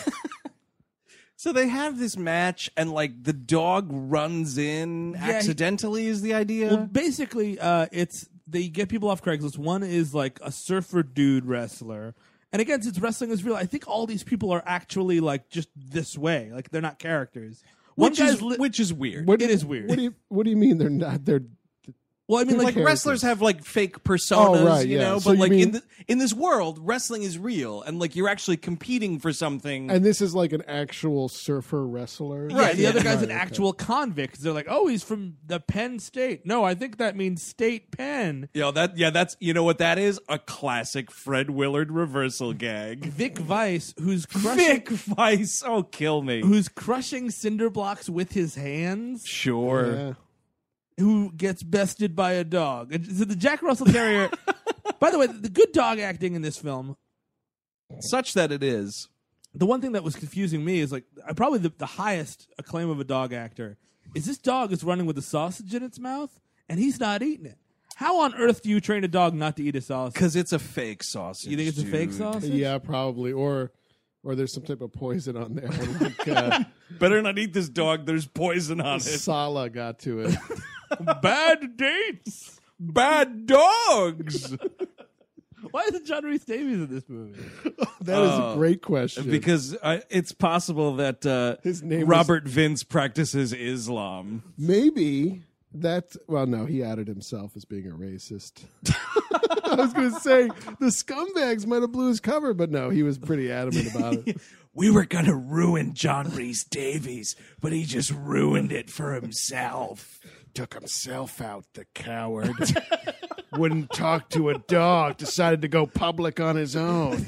So they have this match, and like the dog runs in he- accidentally. Is the idea? Well, basically, uh, it's they get people off Craigslist. One is like a surfer dude wrestler. And again, since wrestling is real, I think all these people are actually like just this way. Like they're not characters. One which guy's is li- which is weird. What It do- is weird. What do you What do you mean they're not? They're well, I mean, like like, characters. wrestlers have like fake personas, Oh, right, you yeah. know. So but you like mean- in the, in this world, wrestling is real, and like you're actually competing for something. and this is like an actual surfer wrestler. yeah, the yeah. other guy's Right, an okay. actual convict. They're like, oh, he's from the Penn State. No, I think that means State Penn. Yo, that yeah, that's you know what that is? A classic Fred Willard reversal gag. Vic Vice, who's crushing, Vic Vice, oh kill me. who's crushing cinder blocks with his hands. Sure. Yeah. Who gets bested by a dog. And so the Jack Russell Terrier. By the way, the good dog acting in this film. Such that it is. The one thing that was confusing me is like uh, probably the, the highest acclaim of a dog actor is this dog is running with a sausage in its mouth and he's not eating it. How on earth do you train a dog not to eat a sausage? Because it's a fake sausage. You think it's a fake dude. sausage? Yeah, probably. Or or there's some type of poison on there. Like uh, Better not eat this dog. There's poison on it. Sala got to it. Bad dates. Bad dogs. Why isn't John Rhys Davies in this movie? That is Oh, a great question. Because uh, it's possible that uh, His name was- Robert Vince practices Islam. maybe that. Well, no, he outed himself as being a racist. I was going to say the scumbags might have blew his cover, but no, he was pretty adamant about it. we were going to ruin John Rhys Davies, but he just ruined it for himself. Took himself out, the coward. Wouldn't talk to a dog. Decided to go public on his own.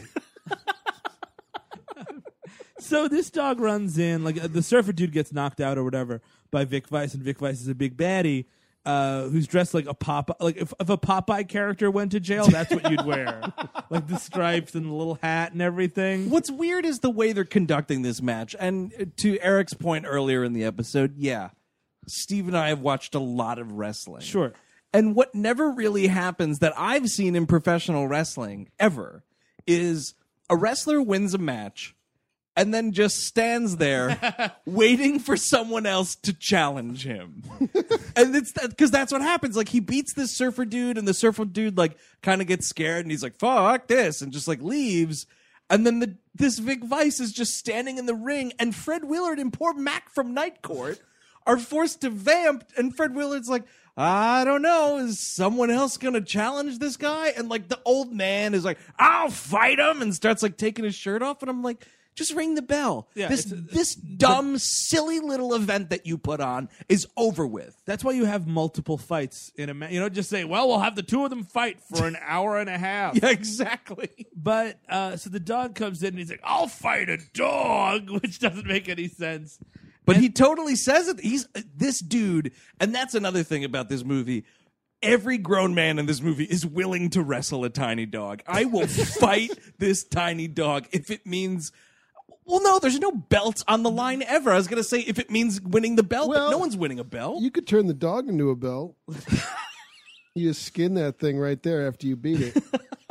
So this dog runs in, like uh, the surfer dude gets knocked out or whatever by Vic Vice, and Vic Vice is a big baddie uh, who's dressed like a Popeye. Like if, if a Popeye character went to jail, that's what you'd wear, like the stripes and the little hat and everything. What's weird is the way they're conducting this match. And to Eric's point earlier in the episode, yeah, Steve and I have watched a lot of wrestling. Sure. And what never really happens that I've seen in professional wrestling ever is a wrestler wins a match and then just stands there waiting for someone else to challenge him. And it's because that, that's what happens. Like, he beats this surfer dude, and the surfer dude, like, kind of gets scared, and he's like, fuck this, and just, like, leaves. And then the this Vic Vice is just standing in the ring, and Fred Willard and poor Mac from Night Court are forced to vamp, and Fred Willard's like, I don't know, is someone else gonna challenge this guy? And, like, the old man is like, I'll fight him, and starts, like, taking his shirt off, and I'm like, just ring the bell. Yeah, this it's- this dumb, silly little event that you put on is over with. That's why you have multiple fights in a match. You know, just say, well, we'll have the two of them fight for an hour and a half. Yeah, exactly. But uh, so the dog comes in and he's like, I'll fight a dog, which doesn't make any sense. But he totally says it. He's uh, this dude, and that's another thing about this movie. Every grown man in this movie is willing to wrestle a tiny dog. I will fight this tiny dog if it means. Well, no, there's no belts on the line ever. I was going to say if it means winning the belt, Well, but no one's winning a belt. You could turn the dog into a belt. You just skin that thing right there after you beat it.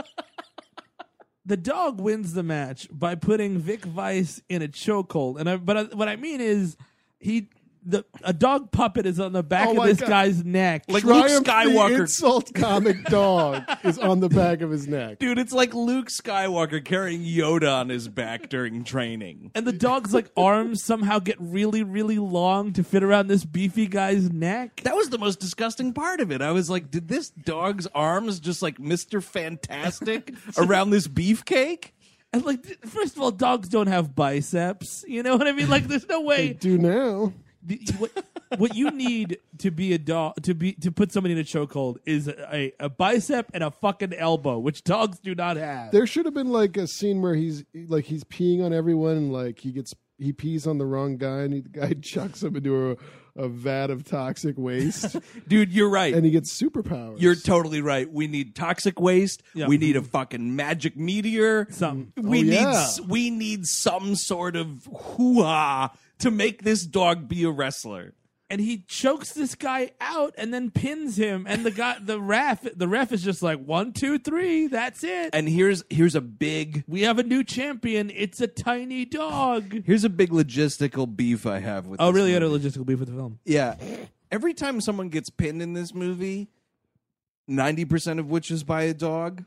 The dog wins the match by putting Vic Vice in a chokehold. And I, but I, what I mean is, he the a dog puppet is on the back Oh of my this God. guy's neck. Like Luke Triumph the Skywalker. insult comic dog is on the back of his neck. Dude, it's like Luke Skywalker carrying Yoda on his back during training. And the dog's like arms somehow get really, really long to fit around this beefy guy's neck. That was the most disgusting part of it. I was like, did this dog's arms just like Mister Fantastic around this beefcake? And like, th- first of all, dogs don't have biceps. You know what I mean? Like, there's no They way. do now. The, what, what you need to be a dog to be to put somebody in a chokehold is a, a bicep and a fucking elbow, which dogs do not have. There should have been like a scene where he's like he's peeing on everyone, and like he gets he pees on the wrong guy, and he, the guy chucks him into a, a vat of toxic waste, Dude, you're right. and he gets superpowers. You're totally right. We need toxic waste. Yeah. We need a fucking magic meteor. Something. We Oh, need yeah. s- we need some sort of hoo-ha to make this dog be a wrestler. And he chokes this guy out and then pins him. And the guy, the ref, the ref is just like one, two, three. That's it. And here's here's a big We have a new champion. It's a tiny dog. here's a big logistical beef I have with Oh, this really? You had a movie. logistical beef with the film. Yeah. Every time someone gets pinned in this movie, ninety percent of which is by a dog,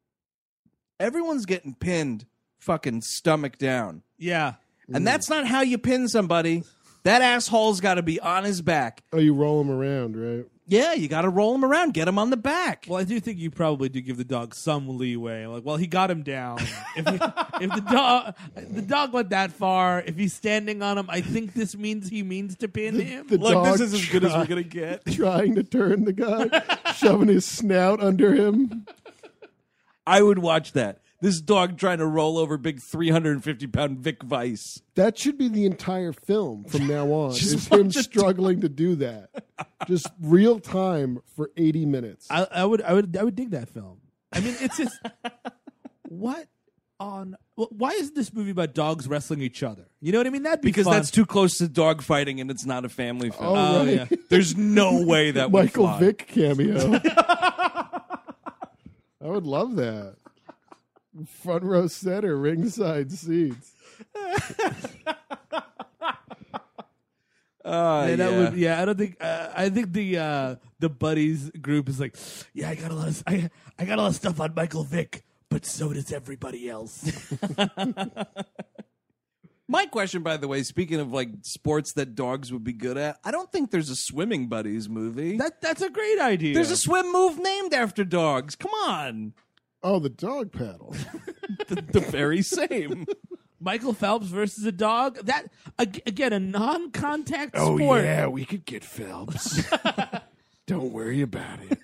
everyone's getting pinned fucking stomach down. Yeah. And that's not how you pin somebody. That asshole's got to be on his back. Oh, you roll him around, right? Yeah, you got to roll him around, get him on the back. Well, I do think you probably do give the dog some leeway. Like, well, he got him down. if, he, if the dog the dog went that far, if he's standing on him, I think this means he means to pin him. The Look, dog this is as good as try- we're going to get. Trying to turn the guy, shoving his snout under him. I would watch that. This dog trying to roll over big three hundred fifty pound Vic Vice. That should be the entire film from now on. Just is him watch it. struggling to do that, just real time for eighty minutes. I, I would, I would, I would dig that film. I mean, it's just what on? wh- Why is this movie about dogs wrestling each other? You know what I mean? That'd be Because fun. that's too close to dog fighting and it's not a family film. Oh, Oh, right. yeah. There's no way that would Michael fly. Vick cameo. I would love that. Front row center, ringside seats. Uh, Yeah, that yeah. would. Yeah, I don't think. Uh, I think the uh, the buddies group is like, yeah, I got a lot of, I, I got a lot of stuff on Michael Vick, but so does everybody else. My question, by the way, speaking of like sports that dogs would be good at, I don't think there's a Swimming Buddies movie. that that's a great idea. There's a swim move named after dogs. Come on. Oh, the dog paddle. The, the very same. Michael Phelps versus a dog. That ag- again, a non-contact Oh sport. yeah, we could get Phelps. Don't worry about it.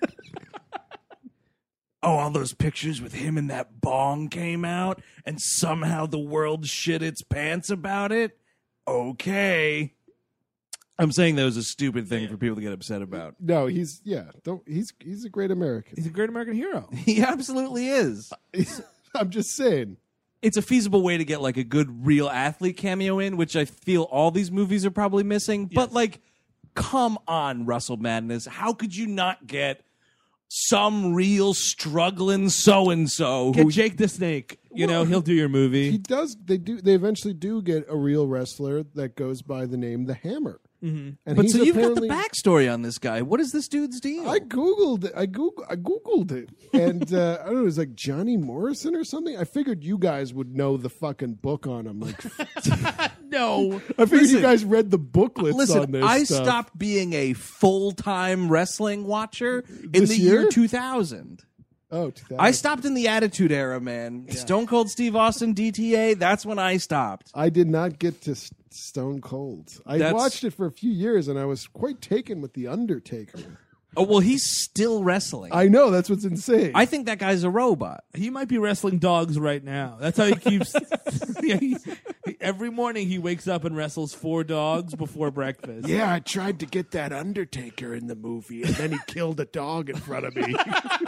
Oh, all those pictures with him and that bong came out, and somehow the world shit its pants about it? Okay. I'm saying that was a stupid thing for people to get upset about. No, he's yeah. Don't he's he's a great American. He's a great American hero. He absolutely is. I'm just saying. It's a feasible way to get like a good real athlete cameo in, which I feel all these movies are probably missing. But Yes. like, come on, Russell Madness. How could you not get some real struggling so-and-so Get who Jake the Snake. You know, he'll do your movie. He does. They do. They eventually do get a real wrestler that goes by the name the Hammer. Mm-hmm. And But he's so you've got the apparently- backstory on this guy. What is this dude's deal? I googled it. I googled. I googled it, and uh, I don't know. It was like Johnny Morrison or something. I figured you guys would know the fucking book on him. Like, no. I figured Listen. you guys read the booklets on Listen, this I stuff. stopped being a full-time wrestling watcher in This the year year? two thousand. Oh, two thousand. I stopped in the Attitude Era, man. Stone Cold Steve Austin, D T A, that's when I stopped. I did not get to S- Stone Cold. I That's- watched it for a few years, and I was quite taken with the Undertaker. Oh, well, he's still wrestling. I know that's what's insane. I think that guy's a robot. He might be wrestling dogs right now. That's how he keeps. Yeah, he- he- every morning he wakes up and wrestles four dogs before breakfast. yeah, I tried to get that Undertaker in the movie, and then he killed a dog in front of me.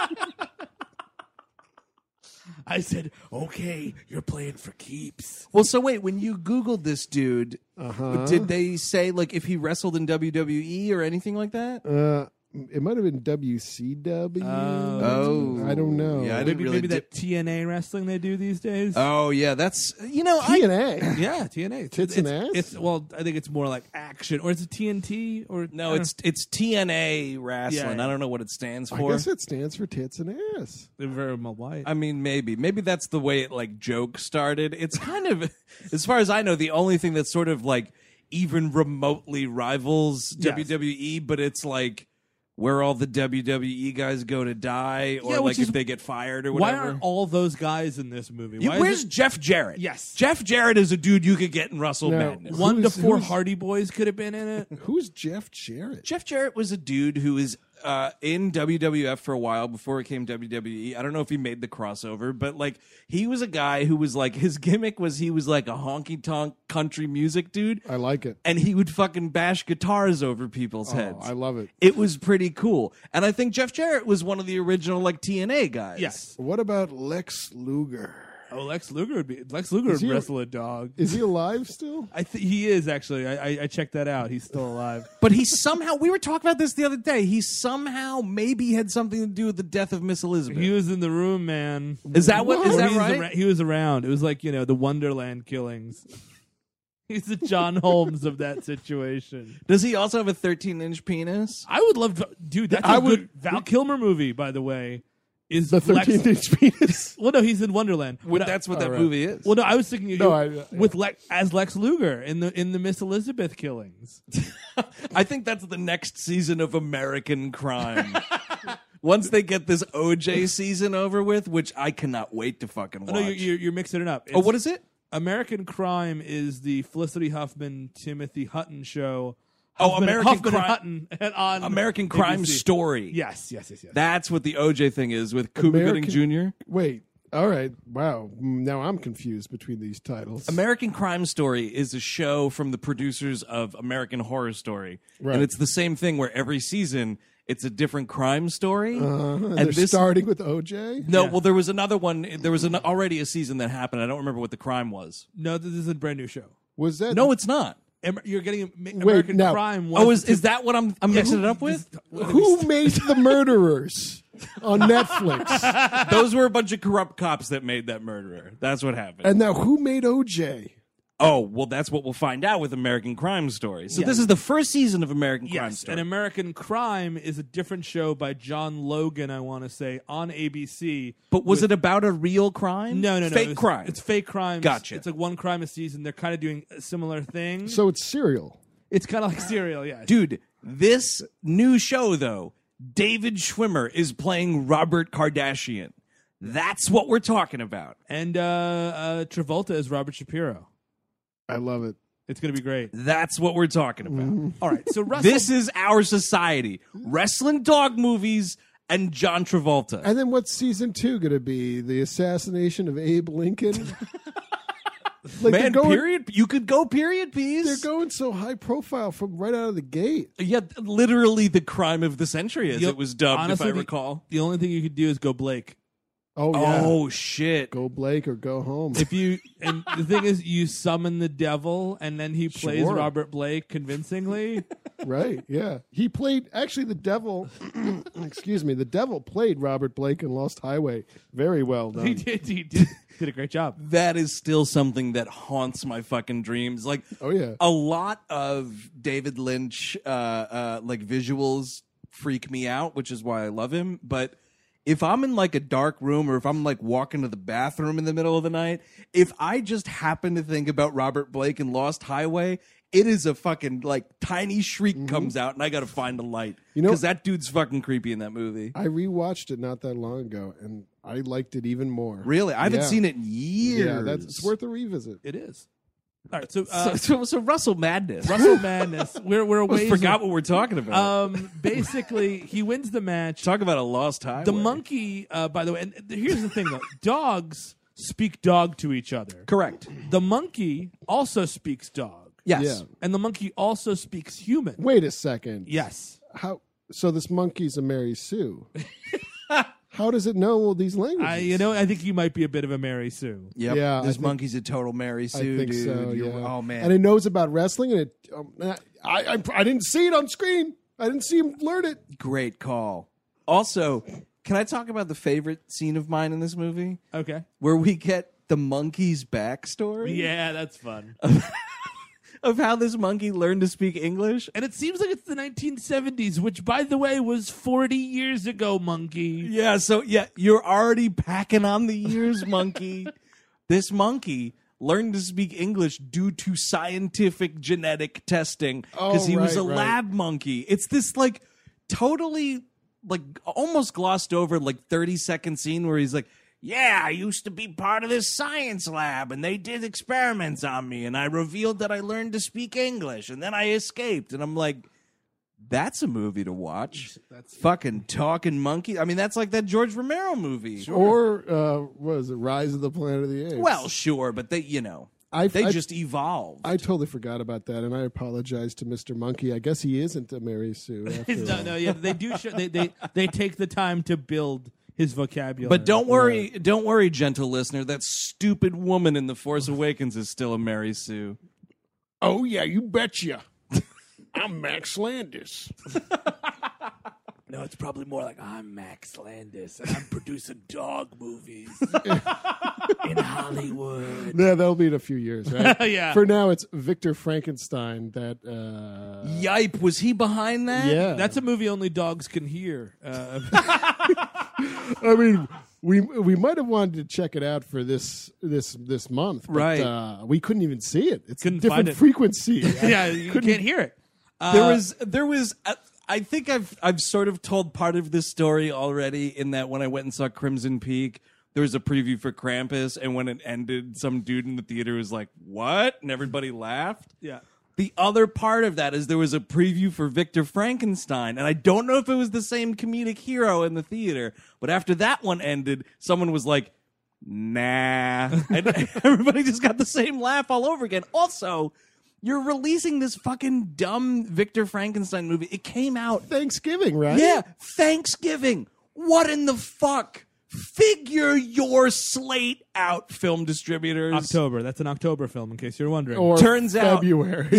I said, "Okay, you're playing for keeps." Well, so wait, when you Googled this dude, Uh-huh. did they say like if he wrestled in W W E or anything like that? Uh, it might have been W C W. Oh. I don't know. Yeah, I Maybe didn't really maybe di- that T N A wrestling they do these days. Oh, yeah, that's you know, T N I A. Yeah, T N A. It's, Tits it's, and ass? It's well, I think it's more like action, or is it T N T? Or I no, don't it's it's T N A wrestling. Yeah, yeah. I don't know what it stands I for. guess it stands for tits and ass. know. They're very white. I mean, maybe. Maybe that's the way it, like, joke started. It's kind of, as far as I know, the only thing that sort of, like, even remotely rivals Yes. W W E, but it's, like, where all the W W E guys go to die, or, Yeah, like, which is- if they get fired or Why whatever. aren't all those guys in this movie? You- Why is where's it- Jeff Jarrett? Yes. Jeff Jarrett is a dude you could get in Russell No. Madness. one to Who's- four who's- Hardy Boys could have been in it? Who's Jeff Jarrett? Jeff Jarrett was a dude who was uh, in W W F for a while before it came W W E. I don't know if he made the crossover, but like he was a guy who was like his gimmick was he was like a honky tonk country music dude, I like it. and he would fucking bash guitars over people's Oh, heads. I love it. It was pretty cool, and I think Jeff Jarrett was one of the original like T N A guys. Yes. What about Lex Luger? Oh, Lex Luger would be. Lex Luger would he a- wrestle a dog. Is he alive still? I think he is actually. I, I I checked that out. He's still alive. But he somehow we were talking about this the other day. He somehow maybe had something to do with the death of Miss Elizabeth. He was in the room, man. is that what? Is Or that he was right? ar- he was around. It was like you know the Wonderland killings. He's the John Holmes of that situation. Does he also have a thirteen inch penis? I would love to, dude. That's a I good would- Val Kilmer movie, by the way. Is The Lex- thirteen inch penis. Well, no, he's in Wonderland. Well, But I- that's what that right. movie is. Well, no, I was thinking No, you- I- with Lex as Lex Luger in the in the Miss Elizabeth killings. I think that's the next season of American Crime. Once they get this O J season over with, which I cannot wait to fucking Oh, watch. no, you're, you're, you're mixing it up. oh, It's- what is it? American Crime is the Felicity Huffman Timothy Hutton show. Oh, Huffman- American Huffman Crime- and Hutton on American Crime A B C. Story. Yes, yes, yes, yes. That's what the O J thing is with Cuba Gooding American- Junior Wait. All right. Wow. Now I'm confused between these titles. American Crime Story is a show from the producers of American Horror Story. Right. And it's the same thing where every season it's a different crime story. Uh, and and they're this starting with O J. No, Yeah. well there was another one there was an, already a season that happened. I don't remember what the crime was. No, this is a brand new show. Was that? No, it's not. Am- You're getting Am- American now- Crime. Oh, was is, is that what I'm I'm mixing it up with? Who made The Murderers on Netflix? Those were a bunch of corrupt cops that made that murderer. That's what happened. And now who made O J? oh, well, that's what we'll find out with American Crime Story. So this is the first season of American Crime Yes, Story. and American Crime is a different show by John Logan. I want to say on A B C. but was it about a real crime? No, no, no. Fake it's, crime. It's fake crime. Gotcha. It's like one crime a season. They're kind of doing a similar thing. So it's Serial. It's kind of like Serial, yeah. Dude, this new show, though, David Schwimmer is playing Robert Kardashian. That's what we're talking about. And uh, uh, Travolta is Robert Shapiro. I love it. It's going to be great. That's what we're talking about. Mm-hmm. All right, so Russell, This is our society. Wrestling dog movies and John Travolta. And then what's season two going to be? The assassination of Abe Lincoln? Like Man, they're going, period. You could go period piece. They're going so high profile from right out of the gate. Yeah, literally the crime of the century, as You'll- it was dubbed, honestly, if I the- recall. the only thing you could do is go Blake. Oh yeah. Oh, shit. Go Blake or go home. If you and the thing is, you summon the devil, and then he plays Sure. Robert Blake convincingly. Right, yeah. He played, actually, the devil, excuse me, the devil played Robert Blake in Lost Highway very well done. he did. He did, did a great job. That is still something that haunts my fucking dreams. Like, Oh, yeah. a lot of David Lynch, uh, uh, like, visuals freak me out, which is why I love him. But if I'm in, like, a dark room or if I'm, like, walking to the bathroom in the middle of the night, if I just happen to think about Robert Blake and Lost Highway, it is a fucking, like, tiny shriek comes out and I got to find a light. You know- Because that dude's fucking creepy in that movie. I rewatched it not that long ago, and I liked it even more. Really? I haven't Yeah. seen it in years. Yeah, that's it's worth a revisit. It is. All right, so, uh, so, so, so Russell Madness. Russell Madness. We're we're a I ways. forgot what we're talking about. Um, basically, he wins the match. Talk about a lost highway. The monkey, uh, by the way, and here's the thing though: dogs speak dog to each other. Correct. The monkey also speaks dog. Yes. Yeah. And the monkey also speaks human. Wait a second. Yes. How? So this monkey's a Mary Sue. How does it know all these languages? I, you know, I think you might be a bit of a Mary Sue. Yep. Yeah, I This think- monkey's a total Mary I Sue, think dude. so. You're- Yeah. Oh man. And it knows about wrestling, and it. Um, I, I I didn't see it on screen. I didn't see him learn it. Great call. Also, can I talk about the favorite scene of mine in this movie, Okay. where we get the monkey's backstory Yeah, that's fun. of how this monkey learned to speak English? And it seems like it's the nineteen seventies, which, by the way, was forty years ago, monkey. Yeah. So yeah, you're already packing on the years, monkey. This monkey learned to speak English due to scientific genetic testing because Oh, he was right, a right. lab monkey. It's this like totally like almost glossed over like thirty second scene where he's like, yeah, I used to be part of this science lab and they did experiments on me and I revealed that I learned to speak English and then I escaped. And I'm like, that's a movie to watch. That's fucking talking monkey. I mean, that's like that George Romero movie. Or uh, what is it? Rise of the Planet of the Apes. Well, sure, but they, you know, I, they I, just evolved. I totally forgot about that, and I apologize to Mister Monkey. I guess he isn't a Mary Sue. After no, all. no, yeah, they do. Show, they, they they take the time to build his vocabulary. But don't worry, don't worry, gentle listener. That stupid woman in The Force Awakens is still a Mary Sue. Oh yeah, you betcha. I'm Max Landis. No, it's probably more like I'm Max Landis and I'm producing dog movies in Hollywood. Yeah, that'll be in a few years, right? Yeah. For now, it's Victor Frankenstein. That. Uh, Yipe, was he behind that? yeah, That's a movie only dogs can hear. Uh, I mean, we we might have wanted to check it out for this this this month, but, Right. Uh, we couldn't even see it. It's Couldn't a different find it. frequency. yeah, you can't hear it. There was, there was. Uh, I think I've, I've sort of told part of this story already. In that, when I went and saw Crimson Peak, there was a preview for Krampus, and when it ended, some dude in the theater was like, "What?" and everybody laughed. Yeah. The other part of that is there was a preview for Victor Frankenstein, and I don't know if it was the same comedic hero in the theater, but after that one ended, someone was like, nah. And everybody just got the same laugh all over again. Also, you're releasing this fucking dumb Victor Frankenstein movie. It came out, Thanksgiving, right? yeah, Thanksgiving. What in the fuck? Figure your slate out, film distributors. October. That's an October film, in case you're wondering. Or Turns out- February.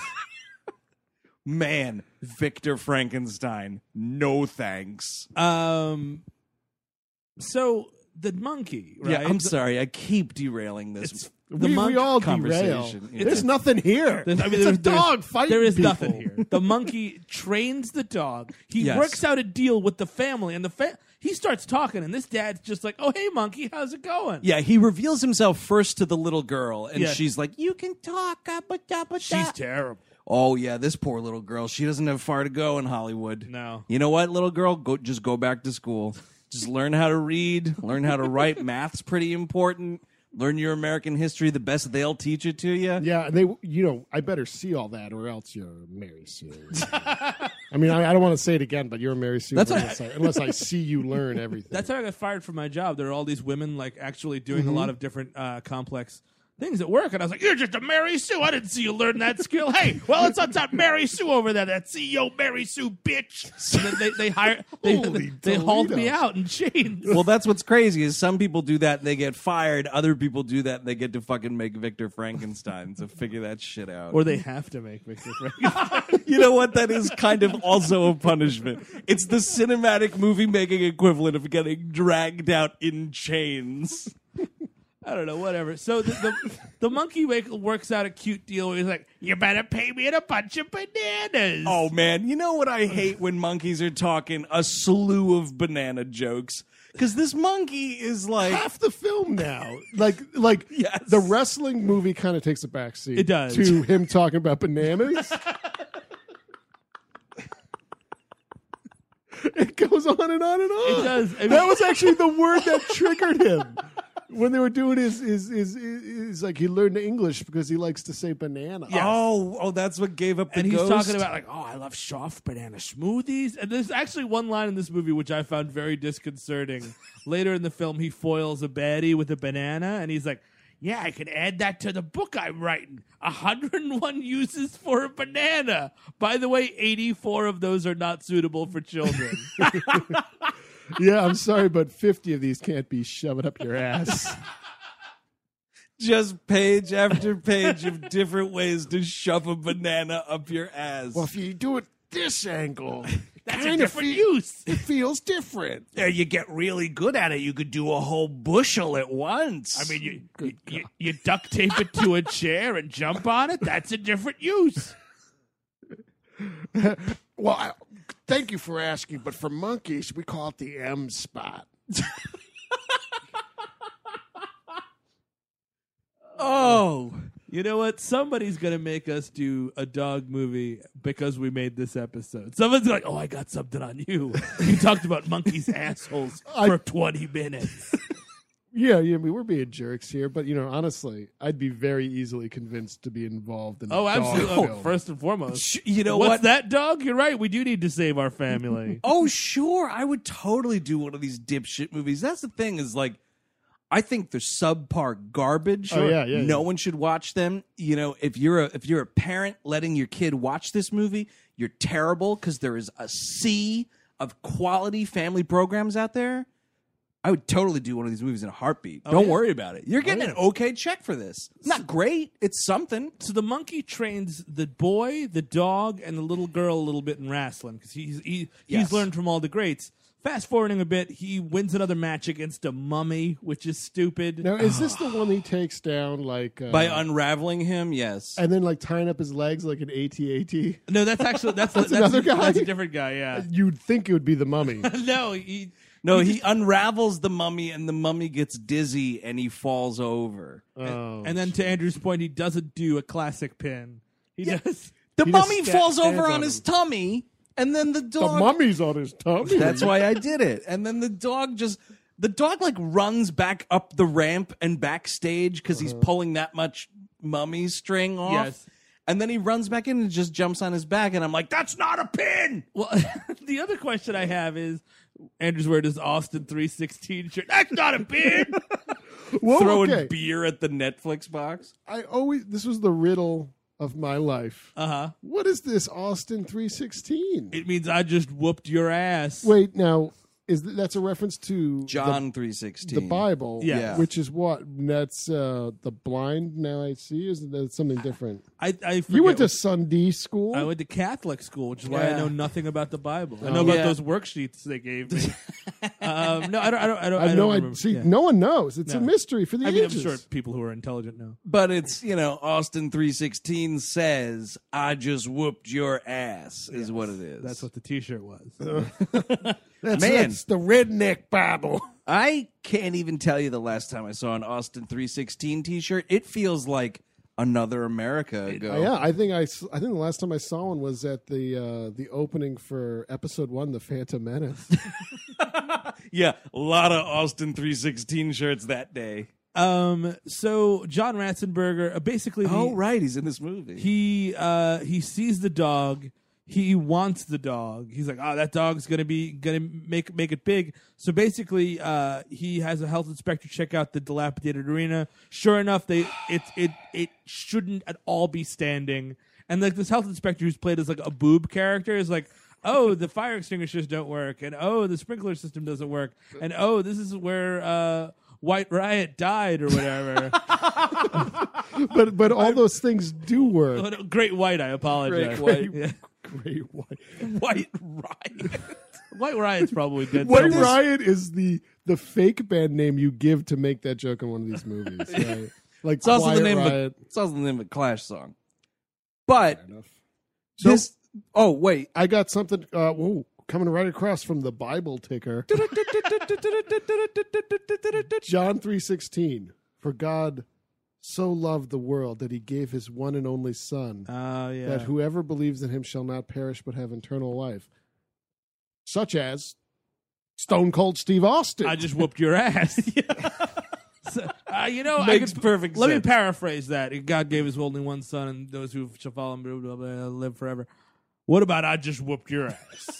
Man, Victor Frankenstein, no thanks. um, so the monkey, right? Yeah, I'm The- sorry. I keep derailing this. It's- we, monk we all derail. conversation. Yeah. There's nothing here. There's- I mean, it's there's, a dog there's- fighting There is people. nothing here. The monkey trains the dog. He Yes. works out a deal with the family, and the fa- he starts talking, and this dad's just like, "Oh, hey, monkey, how's it going?" Yeah, he reveals himself first to the little girl, and Yeah. she's like, "You can talk." Ah, ba, da, ba, da." She's terrible. Oh yeah, this poor little girl. She doesn't have far to go in Hollywood. No. You know what, little girl? Go just go back to school. Just learn how to read, learn how to write. Math's pretty important. Learn your American history the best they'll teach it to you. Yeah, they, you know, I better see all that or else you're Mary Sue. I mean, I, I don't want to say it again, but you're Mary Sue That's unless, I, unless I see you learn everything. That's how I got fired from my job. There are all these women like actually doing Mm-hmm. a lot of different uh, complex things at work, and I was like, "You're just a Mary Sue. I didn't see you learn that skill." Hey, well, it's on top Mary Sue over there. That C E O Mary Sue bitch. And then they they hire they Holy they hauled me Toledo. out in chains. Well, that's what's crazy is some people do that and they get fired. Other people do that and they get to fucking make Victor Frankenstein. So figure that shit out. Or they have to make Victor Frankenstein. You know what? That is kind of also a punishment. It's the cinematic movie making equivalent of getting dragged out in chains. I don't know, whatever. So the the, the monkey make, works out a cute deal where he's like, "You better pay me in a bunch of bananas." Oh, man. You know what I hate when monkeys are talking a slew of banana jokes? Because this monkey is like... half the film now. Like, like Yes. the wrestling movie kind of takes a backseat. It does. To him talking about bananas. It goes on and on and on. It does. I mean- that was actually the word that triggered him. When they were doing his, his, his, his, his, like he learned English because he likes to say banana. Yes. Oh, oh, that's what gave up the And he's ghost? talking about like, "Oh, I love soft banana smoothies." And there's actually one line in this movie which I found very disconcerting. Later in the film, he foils a baddie with a banana, and he's like, "Yeah, I could add that to the book I'm writing. one hundred one uses for a banana. By the way, eighty-four of those are not suitable for children." Yeah, I'm sorry, but fifty of these can't be shoved up your ass. Just page after page of different ways to shove a banana up your ass. Well, if you do it this angle, That's a kind of different use. it feels different. there, you get really good at it. You could do a whole bushel at once. I mean, you, you, you, you duct tape it to a chair and jump on it. That's a different use. Well, I, thank you for asking, but for monkeys, we call it the M spot. oh. You know what? Somebody's going to make us do a dog movie because we made this episode. Someone's like, "Oh, I got something on you. You talked about monkeys' assholes for twenty minutes. Yeah, yeah, I mean, we're being jerks here, but, you know, honestly, I'd be very easily convinced to be involved in a Oh, dog absolutely. Oh, film. first and foremost. Sh- You know What's what? that, dog? You're right. We do need to save our family. Oh, sure. I would totally do one of these dipshit movies. That's the thing is like, I think they're subpar garbage. Oh, yeah, yeah, No yeah. one should watch them. You know, if you're a if you're a parent letting your kid watch this movie, you're terrible because there is a sea of quality family programs out there. I would totally do one of these movies in a heartbeat. Don't yeah? worry about it. You're getting yeah. an okay check for this. Not great. It's something. So the monkey trains the boy, the dog, and the little girl a little bit in wrestling because he's he, he's Yes. learned from all the greats. Fast forwarding a bit, he wins another match against a mummy, which is stupid. Now, is this the one he takes down, like... Uh, By unraveling him, yes. and then, like, tying up his legs like an A T A T? No, that's actually that's That's that's, another guy? That's a different guy. Yeah. You'd think it would be the mummy. No, he. No, he unravels the mummy, and the mummy gets dizzy, and he falls over. Oh. And then to Andrew's point, he doesn't do a classic pin. He does. The He just mummy sta- falls stands over on on his him. tummy, and then the the dog. mummy's on his tummy. That's why I did it. And then the dog just. The dog, like, runs back up the ramp and backstage because he's pulling that much mummy string off. Yes. And then he runs back in and just jumps on his back, and I'm like, that's not a pin! Well, the other question I have is, Andrew's wearing his Austin three sixteen shirt. That's not a pin. Whoa, Throwing okay. beer at the Netflix box. I always... This was the riddle of my life. Uh huh. What is this Austin three sixteen? It means I just whooped your ass. Wait, now, is th- that's a reference to John the, three sixteen. the Bible, Yeah. Yeah. which is what? That's uh, the blind now I see? Isn't that something different? I, I forget You went to what- Sunday school? I went to Catholic school, which is why I Yeah. know nothing about the Bible. I Oh. know about Yeah. those worksheets they gave me. um, no, I don't. I don't. I don't. I have I no don't idea. remember. See, Yeah. no one knows. It's a No. mystery for the I mean, I'm ages. sure people who are intelligent know. But it's, you know, Austin three sixteen says, I just whooped your ass, is what it is. That's what the T-shirt was. That's, Man. that's the redneck Bible. I can't even tell you the last time I saw an Austin three sixteen t-shirt. It feels like another America ago. Uh, yeah, I think I, s- I think the last time I saw one was at the uh, the opening for episode one, The Phantom Menace. Yeah, a lot of Austin three sixteen shirts that day. Um, so John Ratzenberger, uh, basically, Oh, he, right, he's in this movie. he uh he sees the dog. He wants the dog. He's like, oh, that dog's gonna be gonna make make it big. So basically, uh, he has a health inspector check out the dilapidated arena. Sure enough, they it it it shouldn't at all be standing. And like this health inspector who's played as like a boob character is like, oh, the fire extinguishers don't work, and oh, the sprinkler system doesn't work, and oh, this is where uh, White Riot died or whatever. but but all those things do work. Great White, I apologize. Great White. Yeah. Great White. White Riot. White Riot's probably dead. White somewhere. Riot is the the fake band name you give to make that joke in one of these movies. Right? Like It's also Quiet the name of a, Riot. it's also the name of a Clash song. But Fair enough. this oh wait. I got something uh, whoa, coming right across from the Bible ticker. John three sixteen. For God so loved the world that he gave his one and only Son, Oh, yeah. that whoever believes in him shall not perish but have eternal life. Such as Stone Cold Steve Austin. I just whooped your ass. So, uh, you know, Makes I could, perfect let sense. me paraphrase that. God gave his only one son, and those who shall follow him blah, blah, blah, live forever. What about I just whooped your ass?